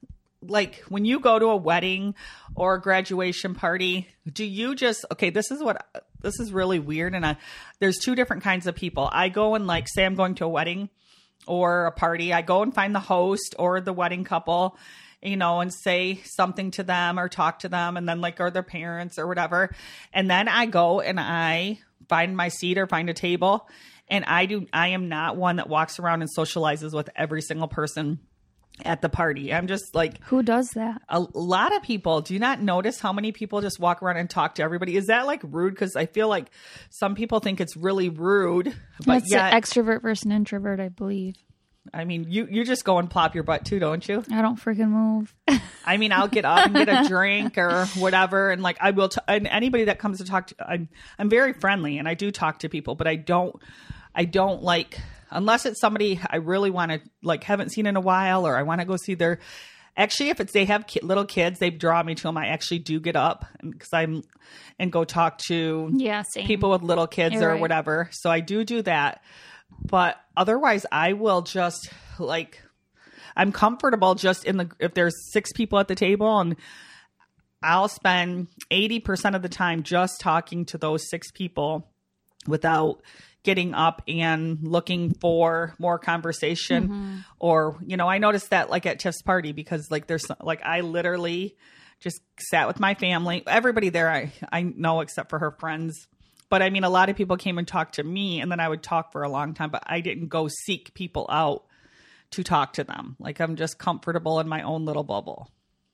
like when you go to a wedding or a graduation party, do you just, okay, this is what, this is really weird. And I, there's two different kinds of people. I go and like, say I'm going to a wedding or a party. I go and find the host or the wedding couple, you know, and say something to them or talk to them and then like, or their parents or whatever. And then I go and I find my seat or find a table. And I do, I am not one that walks around and socializes with every single person at the party. I'm just like, who does that? A lot of people. Do you not notice how many people just walk around and talk to everybody? Is that like rude? Because I feel like some people think it's really rude. But That's yet, an extrovert versus an introvert, I believe. I mean, you you just go and plop your butt too, don't you? I don't freaking move. I mean, I'll get up and get a drink or whatever, and like I will. T- and anybody that comes to talk to, I'm I'm very friendly and I do talk to people, but I don't I don't like. Unless it's somebody I really want to like haven't seen in a while or I want to go see their actually if it's they have ki- little kids, they draw me to them. I actually do get up because I'm and go talk to yeah, same. people with little kids You're or right. whatever. So I do do that. But otherwise I will just like I'm comfortable just in the if there's six people at the table and I'll spend eighty percent of the time just talking to those six people without getting up and looking for more conversation mm-hmm. or, you know, I noticed that like at Tiff's party because like there's like I literally just sat with my family. Everybody there I, I know except for her friends. But I mean, a lot of people came and talked to me and then I would talk for a long time, but I didn't go seek people out to talk to them. Like I'm just comfortable in my own little bubble.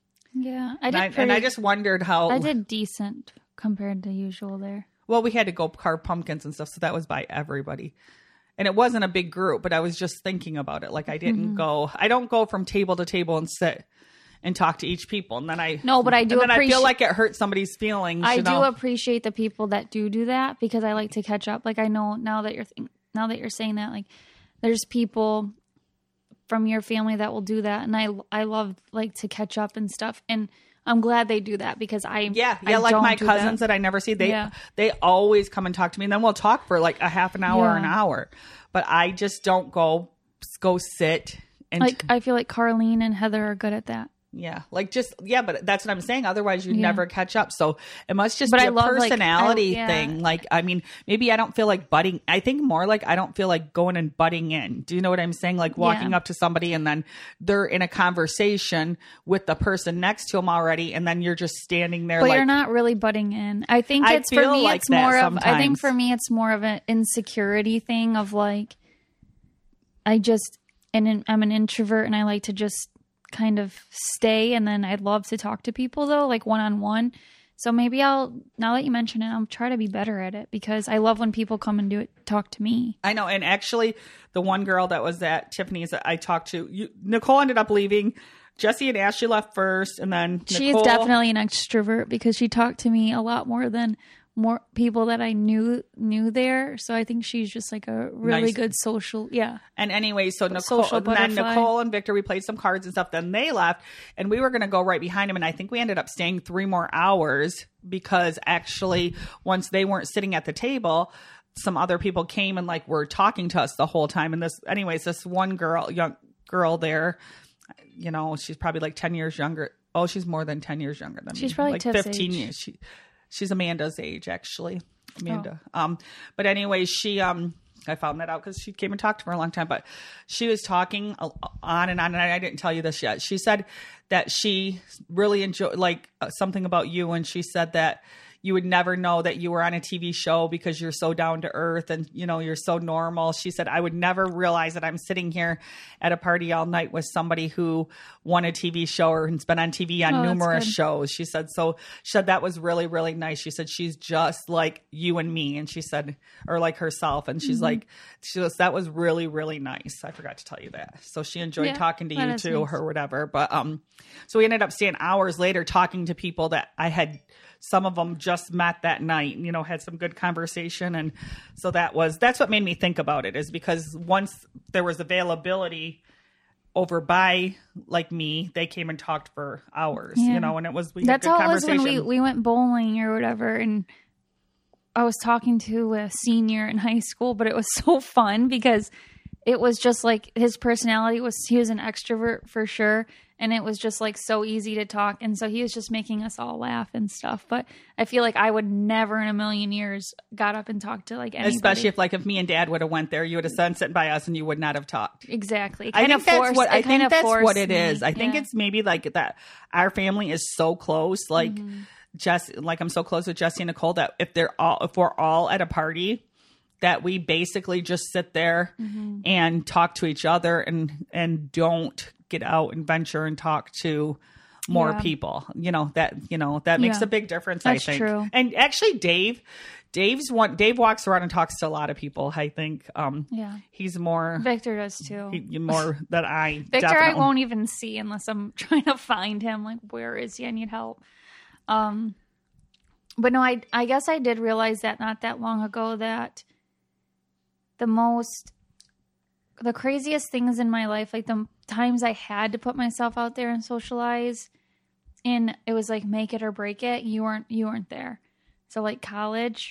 Yeah. I and, did I, pretty, and I just wondered how I did decent compared to usual there. Well, we had to go carve pumpkins and stuff, so that was by everybody. And it wasn't a big group, but I was just thinking about it. Like I didn't mm-hmm. go, I don't go from table to table and sit and talk to each people. And then I, no, but I do and then appreciate, I feel like it hurts somebody's feelings. I you do know? appreciate the people that do do that because I like to catch up. Like I know now that you're, th- now that you're saying that, like there's people from your family that will do that. And I, I love like to catch up and stuff. And I'm glad they do that because I yeah yeah I like don't my do cousins that. that I never see they yeah. they always come and talk to me and then we'll talk for like a half an hour yeah. or an hour, but I just don't go go sit and like I feel like Carlene and Heather are good at that. Yeah, like just yeah, but that's what I'm saying. Otherwise, you yeah. never catch up. So it must just but be I a love, personality like, I, yeah. thing. Like, I mean, maybe I don't feel like butting. I think more like I don't feel like going and butting in. Do you know what I'm saying? Like walking yeah. up to somebody and then they're in a conversation with the person next to them already, and then you're just standing there. But like, you're not really butting in. I think I it's for feel me. like It's more of. sometimes. I think for me, it's more of an insecurity thing of like. I just and I'm an introvert, and I like to just. Kind of stay, and then I'd love to talk to people though, like one on one. So maybe I'll now that you mention it, I'll try to be better at it because I love when people come and do it, talk to me. I know, and actually, the one girl that was at Tiffany's that I talked to, you, Nicole ended up leaving. Jesse and Ashley left first, and then Nicole, she's definitely an extrovert because she talked to me a lot more than more people that I knew knew there. So I think she's just like a really nice. good social. Yeah. And anyway, so Nicole, Social and then butterfly. Nicole and Victor, we played some cards and stuff. Then they left, and we were going to go right behind them. And I think we ended up staying three more hours because actually, once they weren't sitting at the table, some other people came and like were talking to us the whole time. And this, anyways, this one girl, young girl there, you know, she's probably like ten years younger. Oh, she's more than ten years younger than She's me. probably like Tiff's fifteen age. years. She, she's Amanda's age, actually. Amanda. Oh. Um, but anyway, she, um, I found that out because she came and talked to me for a long time, but she was talking on and on. And I didn't tell you this yet. She said that she really enjoyed like uh, something about you. And she said that you would never know that you were on a T V show because you're so down to earth and, you know, you're so normal. She said, I would never realize that I'm sitting here at a party all night with somebody who won a T V show or has been on T V on Oh, that's numerous good. shows. She said, so she said that was really, really nice. She said, she's just like you and me. And she said, or like herself. And she's Mm-hmm. like, she was, that was really, really nice. I forgot to tell you that. So she enjoyed Yeah, talking to that you is too nice. or whatever. But, um, so we ended up staying hours later talking to people that I had, some of them just met that night, you know, had some good conversation. And so that was, that's what made me think about it, is because once there was availability over by like me, they came and talked for hours, Yeah. you know, and it was, we That's had good how it was when conversation. we, we went bowling or whatever. And I was talking to a senior in high school, but it was so fun because it was just like his personality was, he was an extrovert for sure. And it was just like so easy to talk. And so he was just making us all laugh and stuff. But I feel like I would never in a million years got up and talked to like anybody. Especially if like if me and Dad would have went there, you would have been sitting by us and you would not have talked. Exactly. It I kind think of that's forced, what I it kind think of that's forced what it me. is. I think Yeah. it's maybe like that our family is so close, like Mm-hmm. Jess, like I'm so close with Jesse and Nicole that if they're all if we're all at a party, that we basically just sit there Mm-hmm. and talk to each other and and don't get out and venture and talk to more Yeah. people. You know, that you know, that makes Yeah. a big difference, That's I think. true. And actually Dave Dave's one Dave walks around and talks to a lot of people, I think. Um Yeah. he's more Victor does too. he- more than I Victor, I definitely- won't even see unless I'm trying to find him. Like, where is he? I need help. Um, but no, I I guess I did realize that not that long ago that the most, the craziest things in my life, like the times I had to put myself out there and socialize, and it was like make it or break it. You weren't you weren't there. So like college,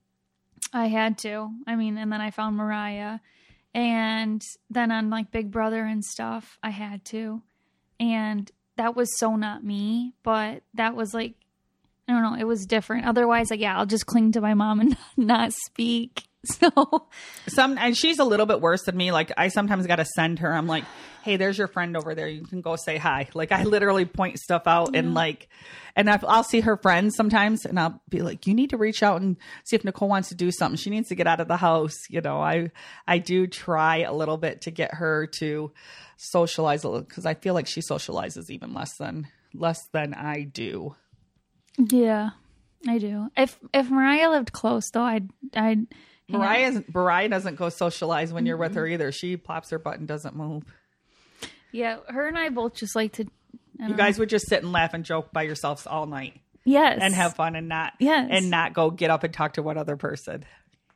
I had to. I mean, and then I found Mariah. And then on like Big Brother and stuff, I had to. And that was so not me, but that was like, I don't know, it was different. Otherwise, like, yeah, I'll just cling to my mom and not speak. So, Some and she's a little bit worse than me. Like I sometimes got to send her. I'm like, hey, there's your friend over there. You can go say hi. Like I literally point stuff out and like, and I've, I'll see her friends sometimes, and I'll be like, you need to reach out and see if Nicole wants to do something. She needs to get out of the house. You know, I I do try a little bit to get her to socialize a little because I feel like she socializes even less than less than I do. yeah, I do. If if Mariah lived close, though, I'd, I'd, hang out. Mariah, Mariah doesn't go socialize when you're with her either. She pops her butt and doesn't move. Yeah, her and I both just like to, I You don't guys know. would just sit and laugh and joke by yourselves all night Yes. and have fun and not Yes. and not go get up and talk to one other person.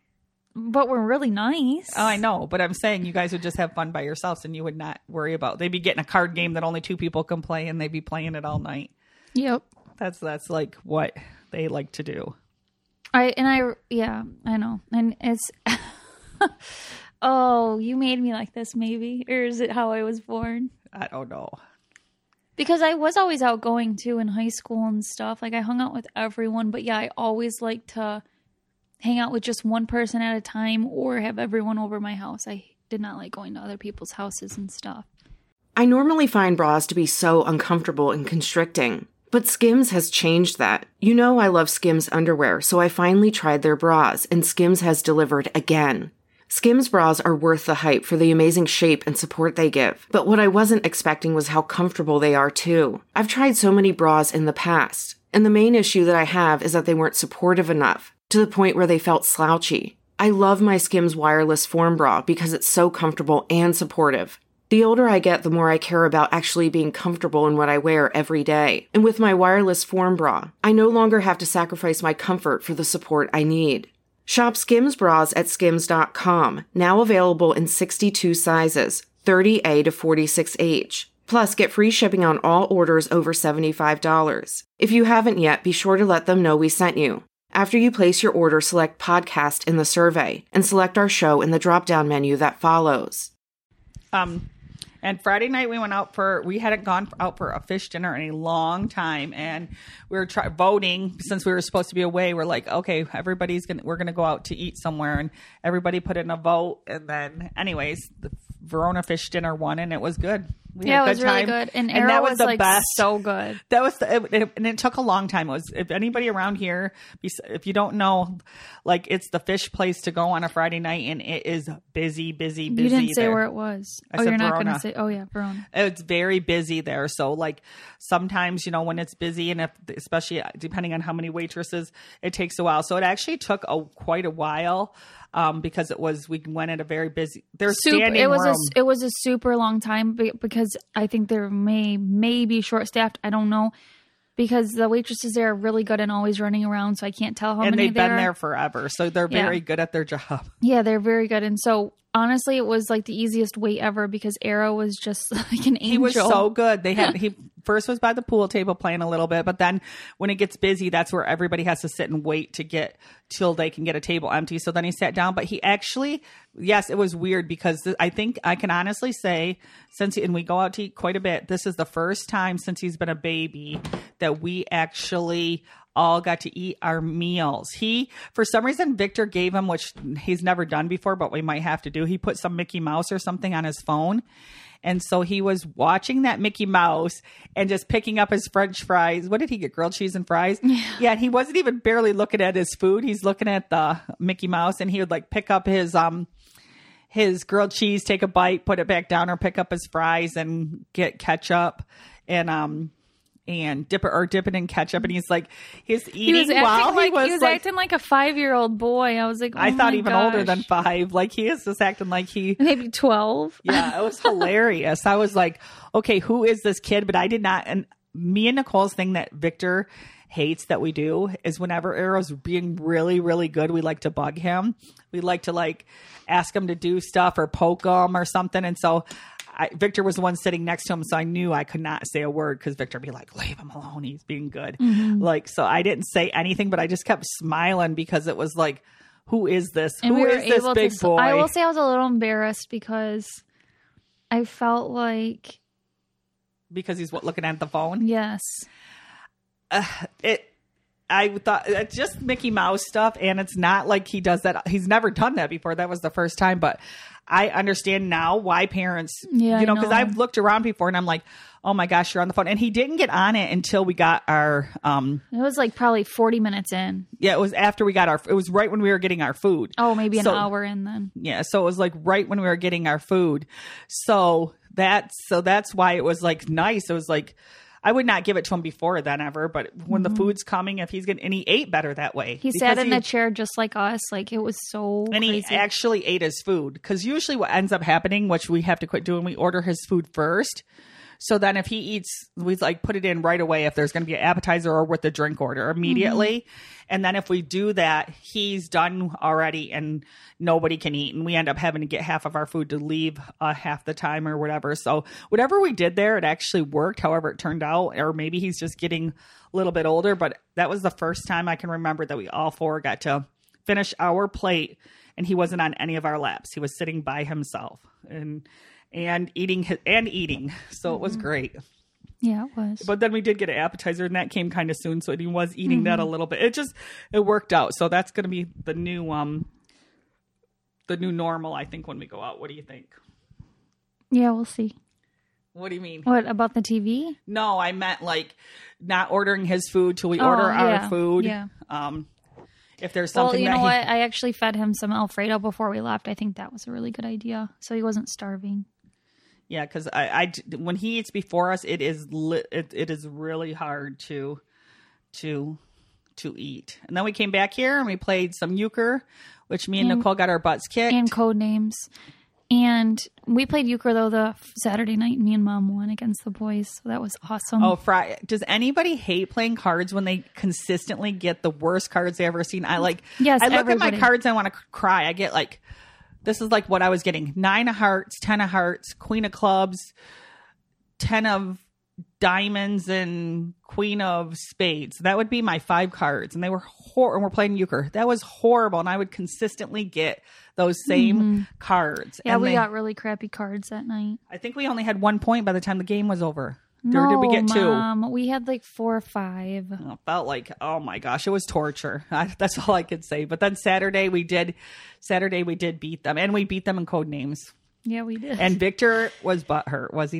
But we're really nice. Oh, I know, but I'm saying you guys would just have fun by yourselves and you would not worry about. They'd be getting a card game that only two people can play and they'd be playing it all night. Yep. That's that's like what they like to do. I and I yeah, I know. And it's oh, you made me like this maybe, or is it how I was born? I don't know. Because I was always outgoing too in high school and stuff. Like I hung out with everyone, but yeah, I always like to hang out with just one person at a time or have everyone over my house. I did not like going to other people's houses and stuff. I normally find bras to be so uncomfortable and constricting, but Skims has changed that. You know I love Skims underwear, so I finally tried their bras, and Skims has delivered again. Skims bras are worth the hype for the amazing shape and support they give, but what I wasn't expecting was how comfortable they are too. I've tried so many bras in the past, and the main issue that I have is that they weren't supportive enough, to the point where they felt slouchy. I love my Skims wireless form bra because it's so comfortable and supportive. The older I get, the more I care about actually being comfortable in what I wear every day. And with my wireless form bra, I no longer have to sacrifice my comfort for the support I need. Shop Skims bras at skims dot com, now available in sixty-two sizes, thirty A to forty-six H. Plus, get free shipping on all orders over seventy-five dollars. If you haven't yet, be sure to let them know we sent you. After you place your order, select podcast in the survey and select our show in the drop-down menu that follows. Um, and Friday night we went out for, we hadn't gone out for a fish dinner in a long time. And we were try- voting since we were supposed to be away. We're like, okay, everybody's going to, we're going to go out to eat somewhere. And everybody put in a vote. And then anyways, the Verona fish dinner won and it was good. We yeah, had a it was good really time. good. And, And Arrow that was was the like best. so good. That was, the, it, it- and it took a long time. It was, if anybody around here, if you don't know, like it's the fish place to go on a Friday night, and it is busy, busy, busy. You didn't say there. where it was. I oh, said you're not going Verona. to say. Oh, yeah, Verona. It's very busy there. So like sometimes, you know, when it's busy, and if, especially depending on how many waitresses, it takes a while. So it actually took a quite a while. Um, because it was, we went at a very busy, there's Super, standing it was room. a it was a super long time be- because I think they're may maybe short staffed. I don't know, because the waitresses there are really good and always running around, so I can't tell how and many they've been there are. there forever, so they're Yeah. very good at their job. Yeah, they're very good, and so honestly, it was like the easiest wait ever because Arrow was just like an angel. He was so good. They had he first was by the pool table playing a little bit, but then when it gets busy, that's where everybody has to sit and wait to get till they can get a table empty. So then he sat down, but he actually, yes, it was weird because th- I think I can honestly say, since he, and we go out to eat quite a bit, this is the first time since he's been a baby that we actually all got to eat our meals. He, for some reason, Victor gave him, which he's never done before, but we might have to do. He put some Mickey Mouse or something on his phone. And so he was watching that Mickey Mouse and just picking up his French fries. What did he get? Grilled cheese and fries? Yeah. Yeah. And he wasn't even barely looking at his food. He's looking at the Mickey Mouse, and he would like pick up his, um, his grilled cheese, take a bite, put it back down, or pick up his fries and get ketchup and, um, and dip it or dip it in ketchup, and he's like, he's eating He was acting while like he was, he was like, acting like a five year old boy. I was like, oh I thought my even gosh. older than five. Like he is just acting like he, maybe twelve. yeah, it was hilarious. I was like, okay, who is this kid? But I did not. And me and Nicole's thing that Victor hates that we do is whenever Arrow's being really, really good, we like to bug him. We like to like ask him to do stuff or poke him or something. And so I, Victor was the one sitting next to him, so I knew I could not say a word because Victor would be like, leave him alone. He's being good. Mm-hmm. Like, so I didn't say anything, but I just kept smiling because it was like, who is this? And who we were is this able big to, boy? I will say I was a little embarrassed because I felt like, Because he's what, looking at the phone? yes. Uh, it. I thought it's just Mickey Mouse stuff, and it's not like he does that. He's never done that before. That was the first time, but I understand now why parents, Yeah, you know, I because know. I've looked around before and I'm like, oh my gosh, you're on the phone. And he didn't get on it until we got our, um, It was like probably forty minutes in. yeah, it was after we got our, it was right when we were getting our food. Oh, maybe an So- hour in then. Yeah, so it was like right when we were getting our food. So that's so that's why it was like nice. It was like I would not give it to him before then ever, but when the food's coming, if he's getting, and he ate better that way. He because sat in he- the chair just like us. Like it was so and crazy. he actually ate his food, because usually what ends up happening, which we have to quit doing, we order his food first. So then if he eats, we like put it in right away if there's going to be an appetizer or with the drink order immediately. Mm-hmm. And then if we do that, he's done already and nobody can eat. And we end up having to get half of our food to leave uh, half the time or whatever. So whatever we did there, it actually worked, however it turned out. Or maybe he's just getting a little bit older. But that was the first time I can remember that we all four got to finish our plate and he wasn't on any of our laps. He was sitting by himself. And and eating his, and eating. So it was great. Yeah, it was. But then we did get an appetizer and that came kind of soon. So he was eating mm-hmm. that a little bit. It just, it worked out. So that's going to be the new, um, the new normal, I think, when we go out. What do you think? Yeah, we'll see. What do you mean? What, about the T V? No, I meant like not ordering his food till we Oh, order yeah. our food. Yeah. Um, if there's Well, something you that know he, what? I actually fed him some Alfredo before we left. I think that was a really good idea. So he wasn't starving. Yeah, because I, I, when he eats before us, it is li- it, it is really hard to to to eat. And then we came back here and we played some euchre, which me and, and Nicole got our butts kicked. And code names. And we played euchre though the Saturday night. And me and Mom won against the boys, so that was awesome. Oh, Friday! Does anybody hate playing cards when they consistently get the worst cards they ever seen? I like. Yes, I look everybody. at my cards and I want to cry. I get like. This is like what I was getting. Nine of hearts, ten of hearts, queen of clubs, ten of diamonds, and queen of spades. That would be my five cards. And they were hor- and we're playing euchre. That was horrible. And I would consistently get those same mm-hmm. cards. Yeah, and we they, got really crappy cards that night. I think we only had one point by the time the game was over. No, or did we get two? Mom, we had like four or five. Oh, it felt like, oh my gosh, it was torture. I, that's all I could say. But then Saturday we did, Saturday we did beat them, and we beat them in code names. Yeah, we did. And Victor was butthurt, was he not?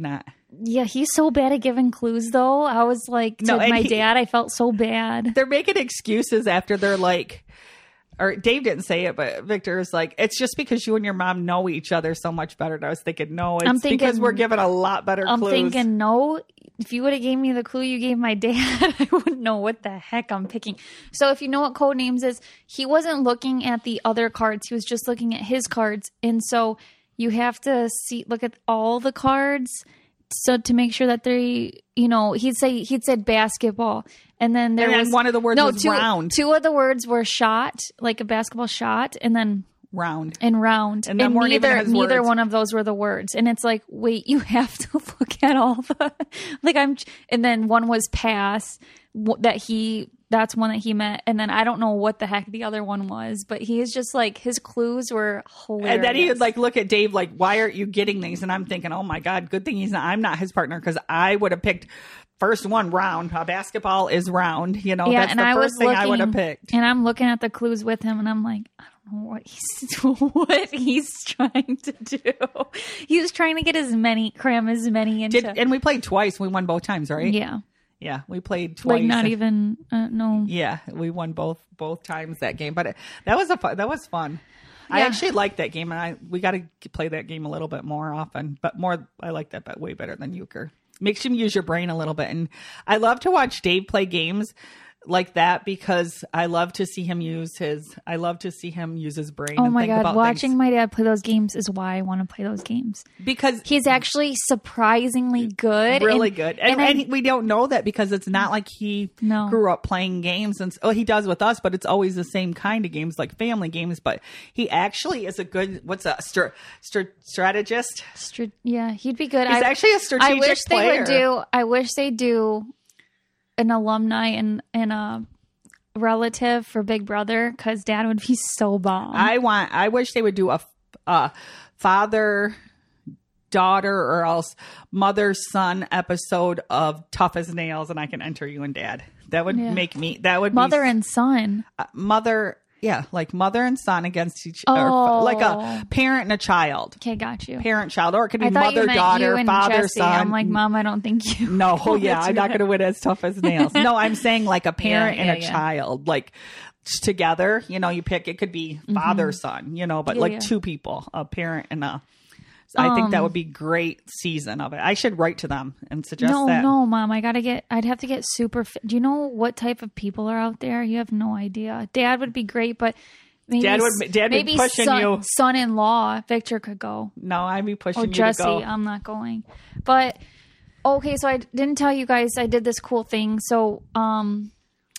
Yeah, he's so bad at giving clues, though. I was like, to No, and my he- dad, I felt so bad. They're making excuses after they're like, or Dave didn't say it, but Victor is like, it's just because you and your mom know each other so much better. And I was thinking, no, it's I'm thinking- because we're given a lot better I'm clues. thinking, no, if you would have gave me the clue you gave my dad, I wouldn't know what the heck I'm picking. So if you know what Codenames is, he wasn't looking at the other cards. He was just looking at his cards. And so you have to see, look at all the cards. So to make sure that they, you know, he'd say, he'd said basketball. And then there And then was one of the words no, was two, round. Two of the words were shot, like a basketball shot. And then round. and round. And them weren't even neither his neither words. one of those were the words. And it's like, wait, you have to look at all the like I'm and then one was pass w- that he that's one that he meant. And then I don't know what the heck the other one was, but he is just like his clues were hilarious. And then he would like look at Dave like, why aren't you getting these? And I'm thinking, oh my God, good thing he's not, I'm not his partner, because I would have picked first one round. A basketball is round. You know, yeah, that's and the I first was thing looking, I would have picked. And I'm looking at the clues with him and I'm like, I don't know what he's what he's trying to do. He was trying to get as many cram as many into Did, and we played twice. We won both times, right? yeah. Yeah, we played twice. Like not even uh, no. Yeah, we won both both times that game, but it, that was a fun, that was fun. I Yeah. actually liked that game, and I we got to play that game a little bit more often. But more, I like that, but way better than euchre. Makes you use your brain a little bit, and I love to watch Dave play games like that because I love to see him use his. I love to see him use his brain. Oh and my think God. about Watching things. my dad play those games is why I want to play those games. because He's actually surprisingly good. really and- good, and, and I- and we don't know that because it's not like he No. grew up playing games, and oh, he does with us, but it's always the same kind of games, like family games. But he actually is a good what's a str- str- strategist. Str- yeah, he'd be good. He's I, actually a strategic I wish player. they would do. I wish they do an alumni and and a relative for Big Brother because Dad would be so bomb. I want. I wish they would do a, a father daughter or else mother son episode of Tough as Nails, and I can enter you and Dad. That would Yeah. make me. That would Mother be, and son. uh, mother. Yeah, like mother and son against each Oh. or like a parent and a child. Okay, got you. Parent child, or it could be I thought mother you meant daughter, you and father Jesse. son. I'm like, Mom, I don't think you. No, oh wanna yeah, I'm do not that. going to win as Tough as Nails. No, I'm saying like a parent Yeah, and a yeah, yeah. child, like just together. You know, you pick. It could be father son. You know, but Yeah, like yeah. two people, a parent and a. So I think that Um, would be great season of it. I should write to them and suggest No, that. no, Mom. I gotta get. I'd have to get super. Fit. Do you know what type of people are out there? You have no idea. Dad would be great, but maybe Dad would- Dad would be maybe pushing son, you. Son-in-law Victor could go. No, I'd be pushing Or you Jesse, to go. I'm not going. But okay, so I didn't tell you guys I did this cool thing. So, um,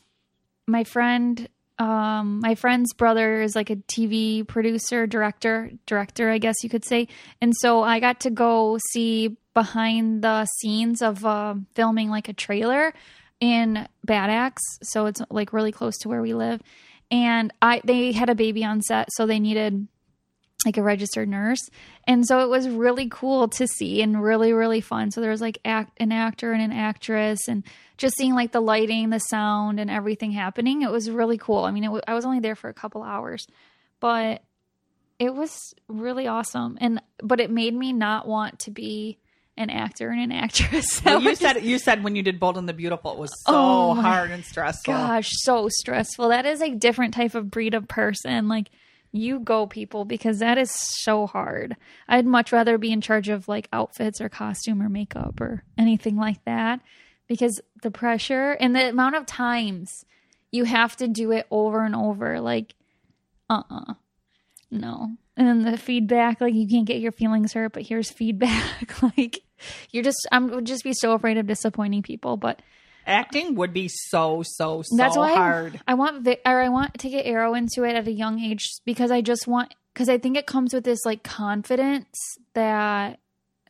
my friend, um, my friend's brother is like a T V producer, director, director, I guess you could say. And so I got to go see behind the scenes of uh, filming like a trailer in Bad Axe. So it's like really close to where we live. And I they had a baby on set, so they needed like a registered nurse. And so it was really cool to see and really, really fun. So there was like act, an actor and an actress and just seeing like the lighting, the sound and everything happening. It was really cool. I mean, it w- I was only there for a couple hours, but it was really awesome. And, but it made me not want to be an actor and an actress. Well, That you was said you said when you did Bold and the Beautiful, it was so Oh my hard and stressful. Gosh, so stressful. That is a different type of breed of person. Like, you go, people, because that is so hard. I'd much rather be in charge of like outfits or costume or makeup or anything like that, because the pressure and the amount of times you have to do it over and over, like, uh-uh, no. And then the feedback, like, you can't get your feelings hurt, but here's feedback. Like, you're just, I would just be so afraid of disappointing people, but Acting would be so so so that's why hard. I, I want Vi- or I want to get Arrow into it at a young age because I just want because I think it comes with this like confidence that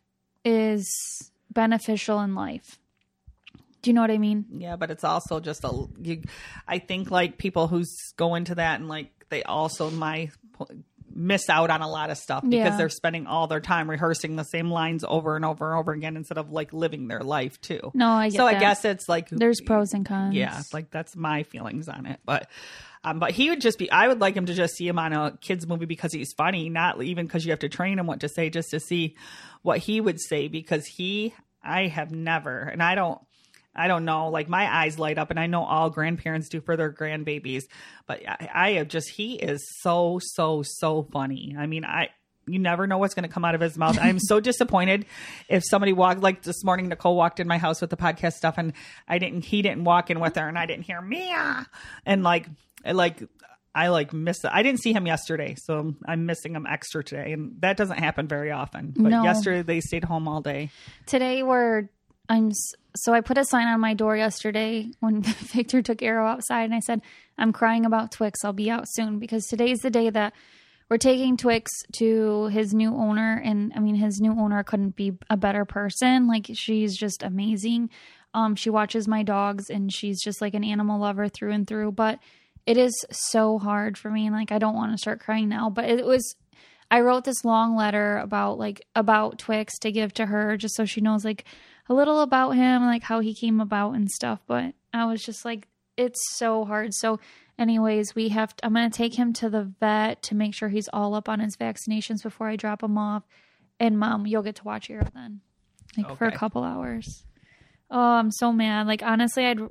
is beneficial in life. Do you know what I mean? Yeah, but it's also just a. You, I think like people who go into that and like they also my miss out on a lot of stuff because Yeah. they're spending all their time rehearsing the same lines over and over and over again instead of like living their life too. No, I get so I that. guess it's like There's pros and cons. Yeah, like that's my feelings on it. But um, but he would just be. I would like him to just see him on a kids movie because he's funny, not even because you have to train him what to say, just to see what he would say because he. I have never, and I don't, I don't know, like my eyes light up, and I know all grandparents do for their grandbabies, but I, I have just, he is so, so, so funny. I mean, I, you never know what's going to come out of his mouth. I'm so disappointed if somebody walked, like this morning, Nicole walked in my house with the podcast stuff, and I didn't, he didn't walk in with her, and I didn't hear Mia. And like, like, I like miss it. I didn't see him yesterday, so I'm missing him extra today. And that doesn't happen very often. But No. yesterday they stayed home all day. Today we're, I'm, so I put a sign on my door yesterday when Victor took Arrow outside, and I said, I'm crying about Twix. I'll be out soon, because today's the day that we're taking Twix to his new owner. And I mean, his new owner couldn't be a better person. Like, she's just amazing. Um, she watches my dogs, and she's just like an animal lover through and through. But it is so hard for me. And like, I don't want to start crying now, but it was, I wrote this long letter about like, about Twix to give to her, just so she knows like a little about him, like how he came about and stuff. But I was just like, it's so hard. So anyways, we have, to, I'm going to take him to the vet to make sure he's all up on his vaccinations before I drop him off. And Mom, you'll get to watch Arrow then, like okay. for a couple hours. Oh, I'm so mad. Like, honestly, I'd,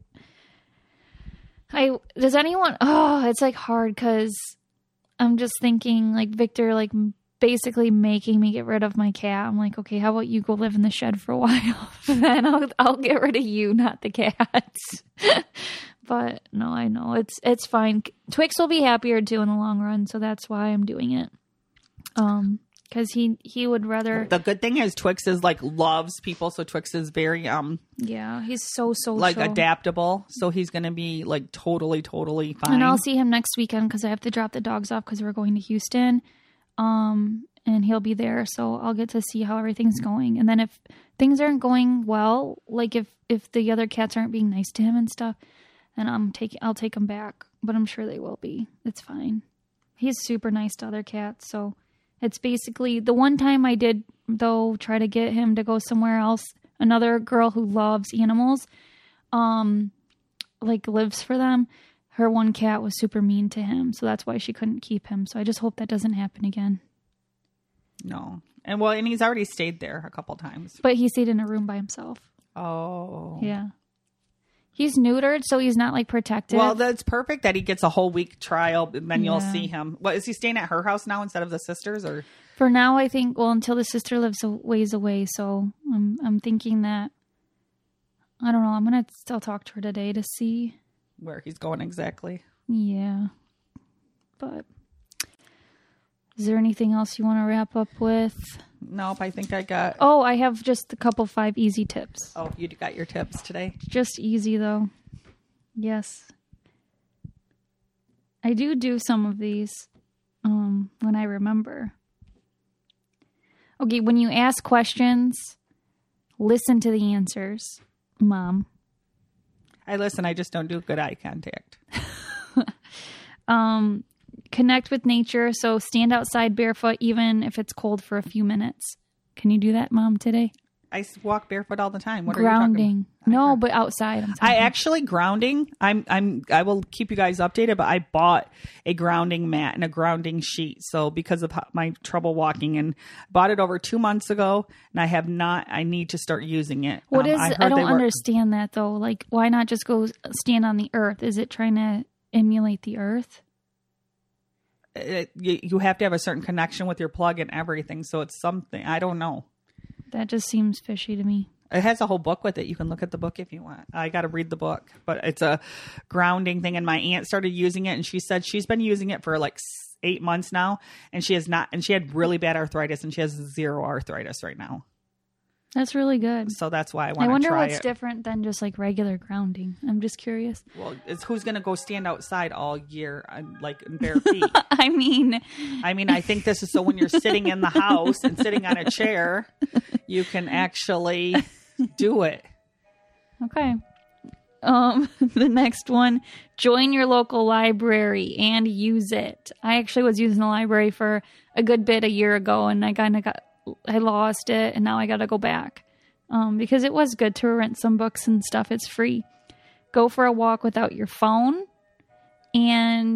I, does anyone, oh, it's like hard, because I'm just thinking like Victor, like basically making me get rid of my cat. I'm like, okay, how about you go live in the shed for a while? Then I'll, I'll get rid of you, not the cats. But no, I know it's, it's fine. Twix will be happier too in the long run. So that's why I'm doing it. Um, Because he, he would rather... The good thing is Twix is, like, loves people. So Twix is very, um... yeah, he's so social. Like, adaptable. So he's going to be, like, totally, totally fine. And I'll see him next weekend because I have to drop the dogs off because we're going to Houston. Um, and he'll be there. So I'll get to see how everything's going. And then if things aren't going well, like if, if the other cats aren't being nice to him and stuff, then I'm taking, I'll take him back. But I'm sure they will be. It's fine. He's super nice to other cats, so... It's basically the one time I did, though, try to get him to go somewhere else. Another girl who loves animals, um, like lives for them. Her one cat was super mean to him, so that's why she couldn't keep him. So I just hope that doesn't happen again. No. And well, and he's already stayed there a couple times. But he stayed in a room by himself. Oh. Yeah. He's neutered, so he's not like protected. Well, that's perfect that he gets a whole week trial, and then you'll Yeah. see him. What, is he staying at her house now instead of the sisters, or? For now, I think. Well, until the sister lives a ways away, so I'm I'm thinking that. I don't know. I'm gonna still talk to her today to see where he's going exactly. Yeah, but is there anything else you want to wrap up with? Nope, I think I got... Oh, I have just a couple five easy tips. Oh, you got your tips today? Just easy, though. Yes. I do do some of these um, when I remember. Okay, when you ask questions, listen to the answers, Mom. I listen, I just don't do good eye contact. um... Connect with nature, so stand outside barefoot even if it's cold for a few minutes. Can you do that, Mom, today? I walk barefoot all the time. What grounding. Are you talking about? No, but outside. I'm I actually grounding. I'm I'm I will keep you guys updated, but I bought a grounding mat and a grounding sheet. So because of my trouble walking, and bought it over two months ago, and I have not. I need to start using it. What um, is? I, I don't understand that though. Like, why not just go stand on the earth? Is it trying to emulate the earth? It, you, you have to have a certain connection with your plug and everything. So it's something, I don't know. That just seems fishy to me. It has a whole book with it. You can look at the book if you want. I got to read the book, but it's a grounding thing. And my aunt started using it, and she said she's been using it for like eight months now, and she has not, and she had really bad arthritis, and she has zero arthritis right now. That's really good. So that's why I want to try it. I wonder what's different than just like regular grounding. I'm just curious. Well, it's who's going to go stand outside all year, like in bare feet. I mean, I mean, I think this is so when you're sitting in the house and sitting on a chair, you can actually do it. Okay. Um, the next one, join your local library and use it. I actually was using the library for a good bit a year ago, and I kind of got, I lost it, and now I got to go back. Um, because it was good to rent some books and stuff. It's free. Go for a walk without your phone, and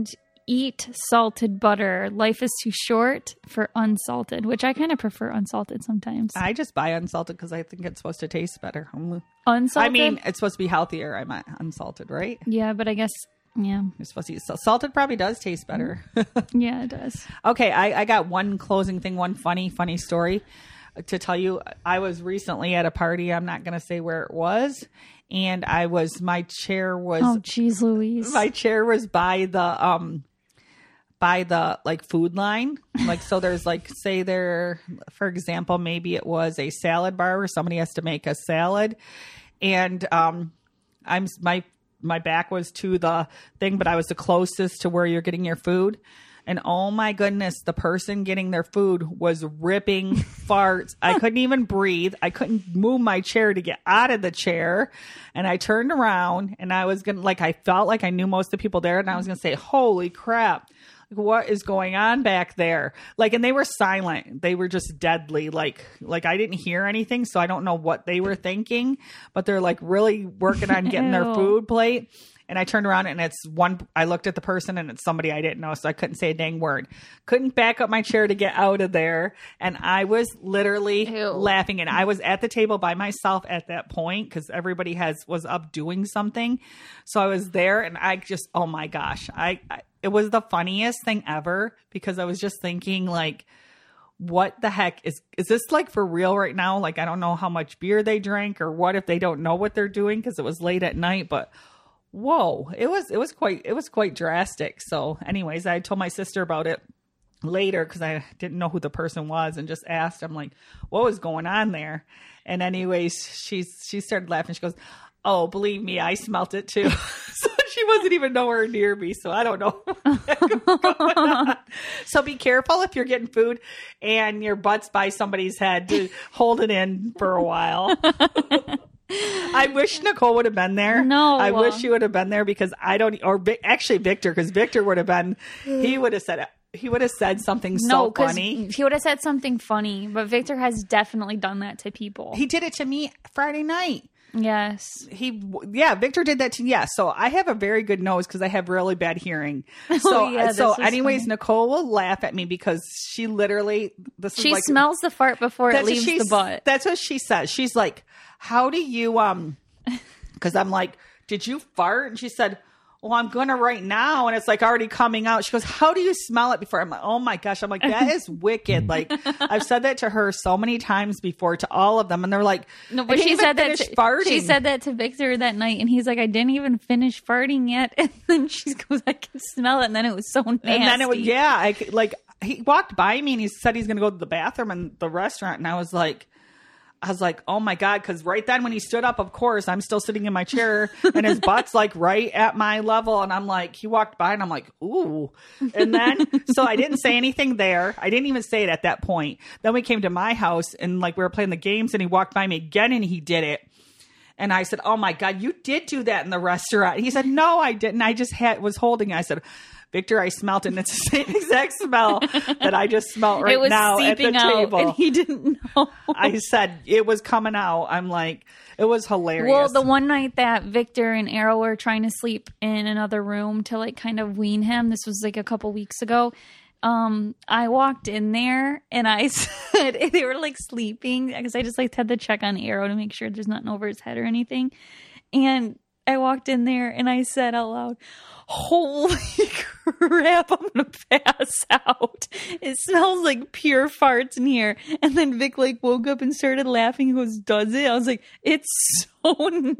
eat salted butter. Life is too short for unsalted, which I kind of prefer unsalted sometimes. I just buy unsalted because I think it's supposed to taste better. Unsalted? I mean, it's supposed to be healthier. I meant unsalted, right? Yeah, but I guess, yeah. You're supposed to eat so salted probably does taste better. Yeah, it does. Okay, I, I got one closing thing, one funny, funny story to tell you. I was recently at a party. I'm not going to say where it was. And I was, my chair was. Oh, geez, Louise. My chair was by the, um, by the like food line. Like, so there's like, say there, for example, maybe it was a salad bar where somebody has to make a salad. And, um, I'm, my, my back was to the thing, but I was the closest to where you're getting your food. And oh my goodness, the person getting their food was ripping farts. I couldn't even breathe. I couldn't move my chair to get out of the chair. And I turned around and I was going to, like, I felt like I knew most of the people there. And I was going to say, holy crap, what is going on back there? Like, and they were silent. They were just deadly. Like, like I didn't hear anything. So I don't know what they were thinking, but they're like really working on getting their food plate. And I turned around and it's one, I looked at the person and it's somebody I didn't know. So I couldn't say a dang word. Couldn't back up my chair to get out of there. And I was literally Ew. laughing. And I was at the table by myself at that point because everybody has was up doing something. So I was there and I just, oh my gosh, I, I it was the funniest thing ever because I was just thinking like, what the heck is, is this like for real right now? Like, I don't know how much beer they drank or what if they don't know what they're doing because it was late at night, but whoa, it was, it was quite, it was quite drastic. So anyways, I told my sister about it later because I didn't know who the person was and just asked, I'm like, what was going on there? And anyways, she's, she started laughing. She goes, oh, believe me, I smelt it too. So she wasn't even nowhere near me. So I don't know. So be careful if you're getting food and your butt's by somebody's head to hold it in for a while. I wish Nicole would have been there. No. I wish she would have been there because I don't, or actually Victor, because Victor would have been, he would have said, he would have said something no, so funny. He would have said something funny, but Victor has definitely done that to people. He did it to me Friday night. Yes. He, yeah, Victor did that to, yeah. So I have a very good nose because I have really bad hearing. So, oh, yeah, so anyways, funny. Nicole will laugh at me because she literally, this she is like, smells the fart before it leaves the butt. That's what she says. She's like, how do you, um, because I'm like, did you fart? And she said, well, I'm going to right now. And it's like already coming out. She goes, how do you smell it before? I'm like, oh my gosh. I'm like, that is wicked. Like I've said that to her so many times before to all of them. And they're like, no, but she said that to, farting. She said that to Victor that night. And he's like, I didn't even finish farting yet. And then she goes, I can smell it. And then it was so nasty. And then it was, yeah, I like he walked by me and he said he's going to go to the bathroom in the restaurant. And I was like, I was like, oh my God. Cause right then when he stood up, of course, I'm still sitting in my chair and his butt's like right at my level. And I'm like, he walked by and I'm like, ooh. And then, so I didn't say anything there. I didn't even say it at that point. Then we came to my house and like we were playing the games and he walked by me again and he did it. And I said, oh my God, you did do that in the restaurant. He said, no, I didn't. I just had, was holding it. I said, Victor, I smelled it, and it's the same exact smell that I just smelled right now at the table. And he didn't know. I said it was coming out. I'm like, it was hilarious. Well, the one night that Victor and Arrow were trying to sleep in another room to like kind of wean him, this was like a couple weeks ago. Um, I walked in there and I said they were like sleeping because I just like had to check on Arrow to make sure there's nothing over his head or anything. And I walked in there and I said out loud, holy crap, I'm going to pass out. It smells like pure farts in here. And then Vic like woke up and started laughing. He goes, does it? I was like, it's so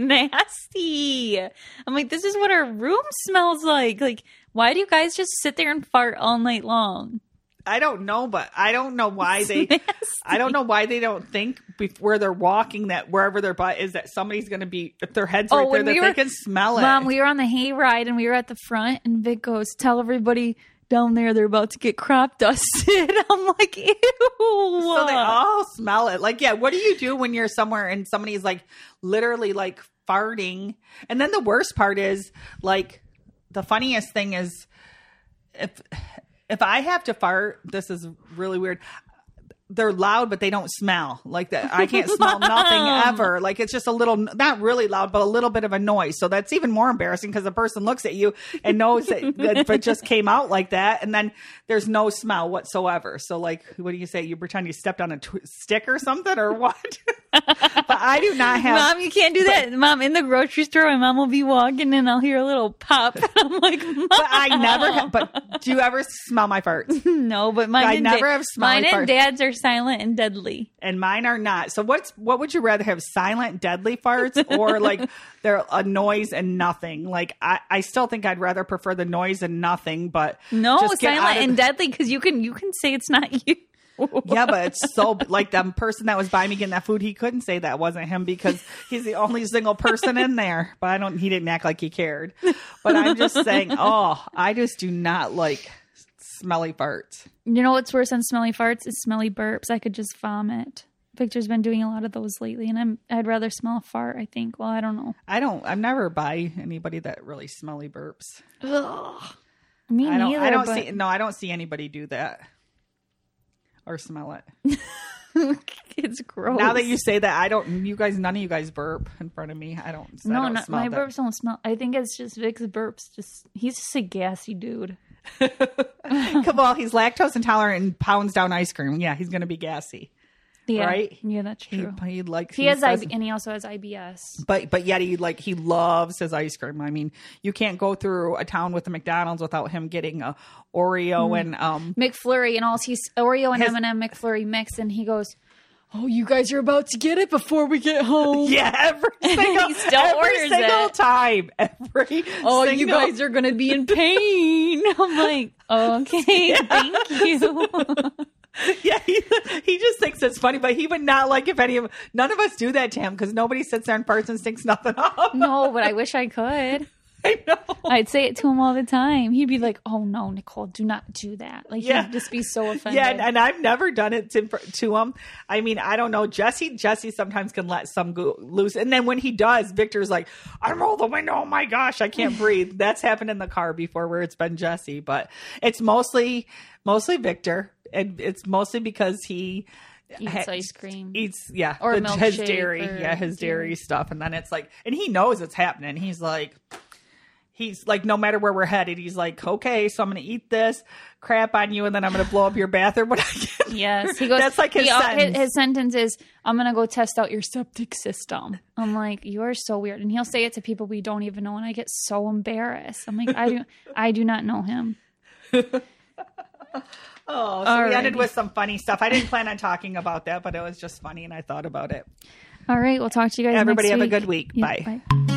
nasty. I'm like, this is what our room smells like. Like, why do you guys just sit there and fart all night long? I don't know, but I don't know why they, I don't know why they don't think before they're walking that wherever their butt is that somebody's going to be, if their head's right oh, there, that we were, they can smell it. Mom, we were on the hayride and we were at the front and Vic goes, tell everybody down there they're about to get crop dusted. I'm like, ew. So they all smell it. Like, yeah, what do you do when you're somewhere and somebody's like literally like farting? And then the worst part is like, the funniest thing is if... If I have to fart, this is really weird. they're loud, but they don't smell like that. I can't smell nothing ever. Like it's just a little, not really loud, but a little bit of a noise. So that's even more embarrassing because the person looks at you and knows that, that if it just came out like that, and then there's no smell whatsoever. So like, what do you say? You pretend you stepped on a tw- stick or something or what? But I do not have. Mom, you can't do that. But, Mom, in the grocery store, my mom will be walking and I'll hear a little pop. And I'm like, Mom. But I never have. But do you ever smell my farts? No, but mine I and never da- have smelled Mine and farts. Dad's are silent and deadly. And mine are not. So what's what would you rather have, silent, deadly farts, or like they're a noise and nothing? Like I, I still think I'd rather prefer the noise and nothing. But no, just get silent out of and the- deadly because you can you can say it's not you. Yeah, but it's so like the person that was buying me getting that food, he couldn't say that wasn't him because he's the only single person in there. But I don't. He didn't act like he cared. But I'm just saying. Oh, I just do not like smelly farts. You know what's worse than smelly farts is smelly burps. I could just vomit. Victor's been doing a lot of those lately, and I'm I'd rather smell a fart. I think. Well, I don't know. I don't. I'm never by anybody that really smelly burps. Ugh. Me I don't. neither. I don't but... see. No, I don't see anybody do that or smell it. It's gross. Now that you say that, I don't. You guys, none of you guys burp in front of me. I don't. So no, I don't not, smell my that. burps don't smell. I think it's just Vic's burps. Just he's just a gassy dude. Come on, he's lactose intolerant and pounds down ice cream. Yeah, he's gonna be gassy. Yeah, right? Yeah, that's true. He, he likes. He, he has says, I B, and he also has I B S. But but yet he like he loves his ice cream. I mean, you can't go through a town with a McDonald's without him getting a Oreo mm. and um McFlurry and all. He's Oreo and his, M and M McFlurry mix, and he goes, "Oh, you guys are about to get it before we get home." Yeah, every single, he still every orders single it. time. Every oh, single... you guys are gonna be in pain. I'm like, okay, yeah. Thank you. Yeah, he, he just thinks it's funny, but he would not like if any of none of us do that to him because nobody sits there and farts and stinks nothing up. No, but I wish I could. I know. I'd say it to him all the time. He'd be like, "Oh no, Nicole, do not do that." Like yeah. he'd just be so offended. Yeah, and, and I've never done it to to him. I mean, I don't know. Jesse Jesse sometimes can let some go loose, and then when he does, Victor's like, "I roll the window. Oh my gosh, I can't breathe." That's happened in the car before where it's been Jesse, but it's mostly mostly Victor. And it's mostly because he eats ha- ice cream, eats yeah, or the, his dairy, or yeah, his dairy, dairy stuff, and then it's like, and he knows it's happening. He's like, he's like, no matter where we're headed, he's like, okay, so I'm gonna eat this crap on you, and then I'm gonna blow up your bathroom when I get. Yes, he goes. That's like his he, sentence. His, his sentence is, "I'm gonna go test out your septic system." I'm like, you are so weird, and he'll say it to people we don't even know, and I get so embarrassed. I'm like, I do, I do not know him. Oh, so Alrighty. We ended with some funny stuff. I didn't plan on talking about that, but it was just funny, and I thought about it. All right, we'll talk to you guys. Everybody next have week. a good week. Yeah, bye. bye.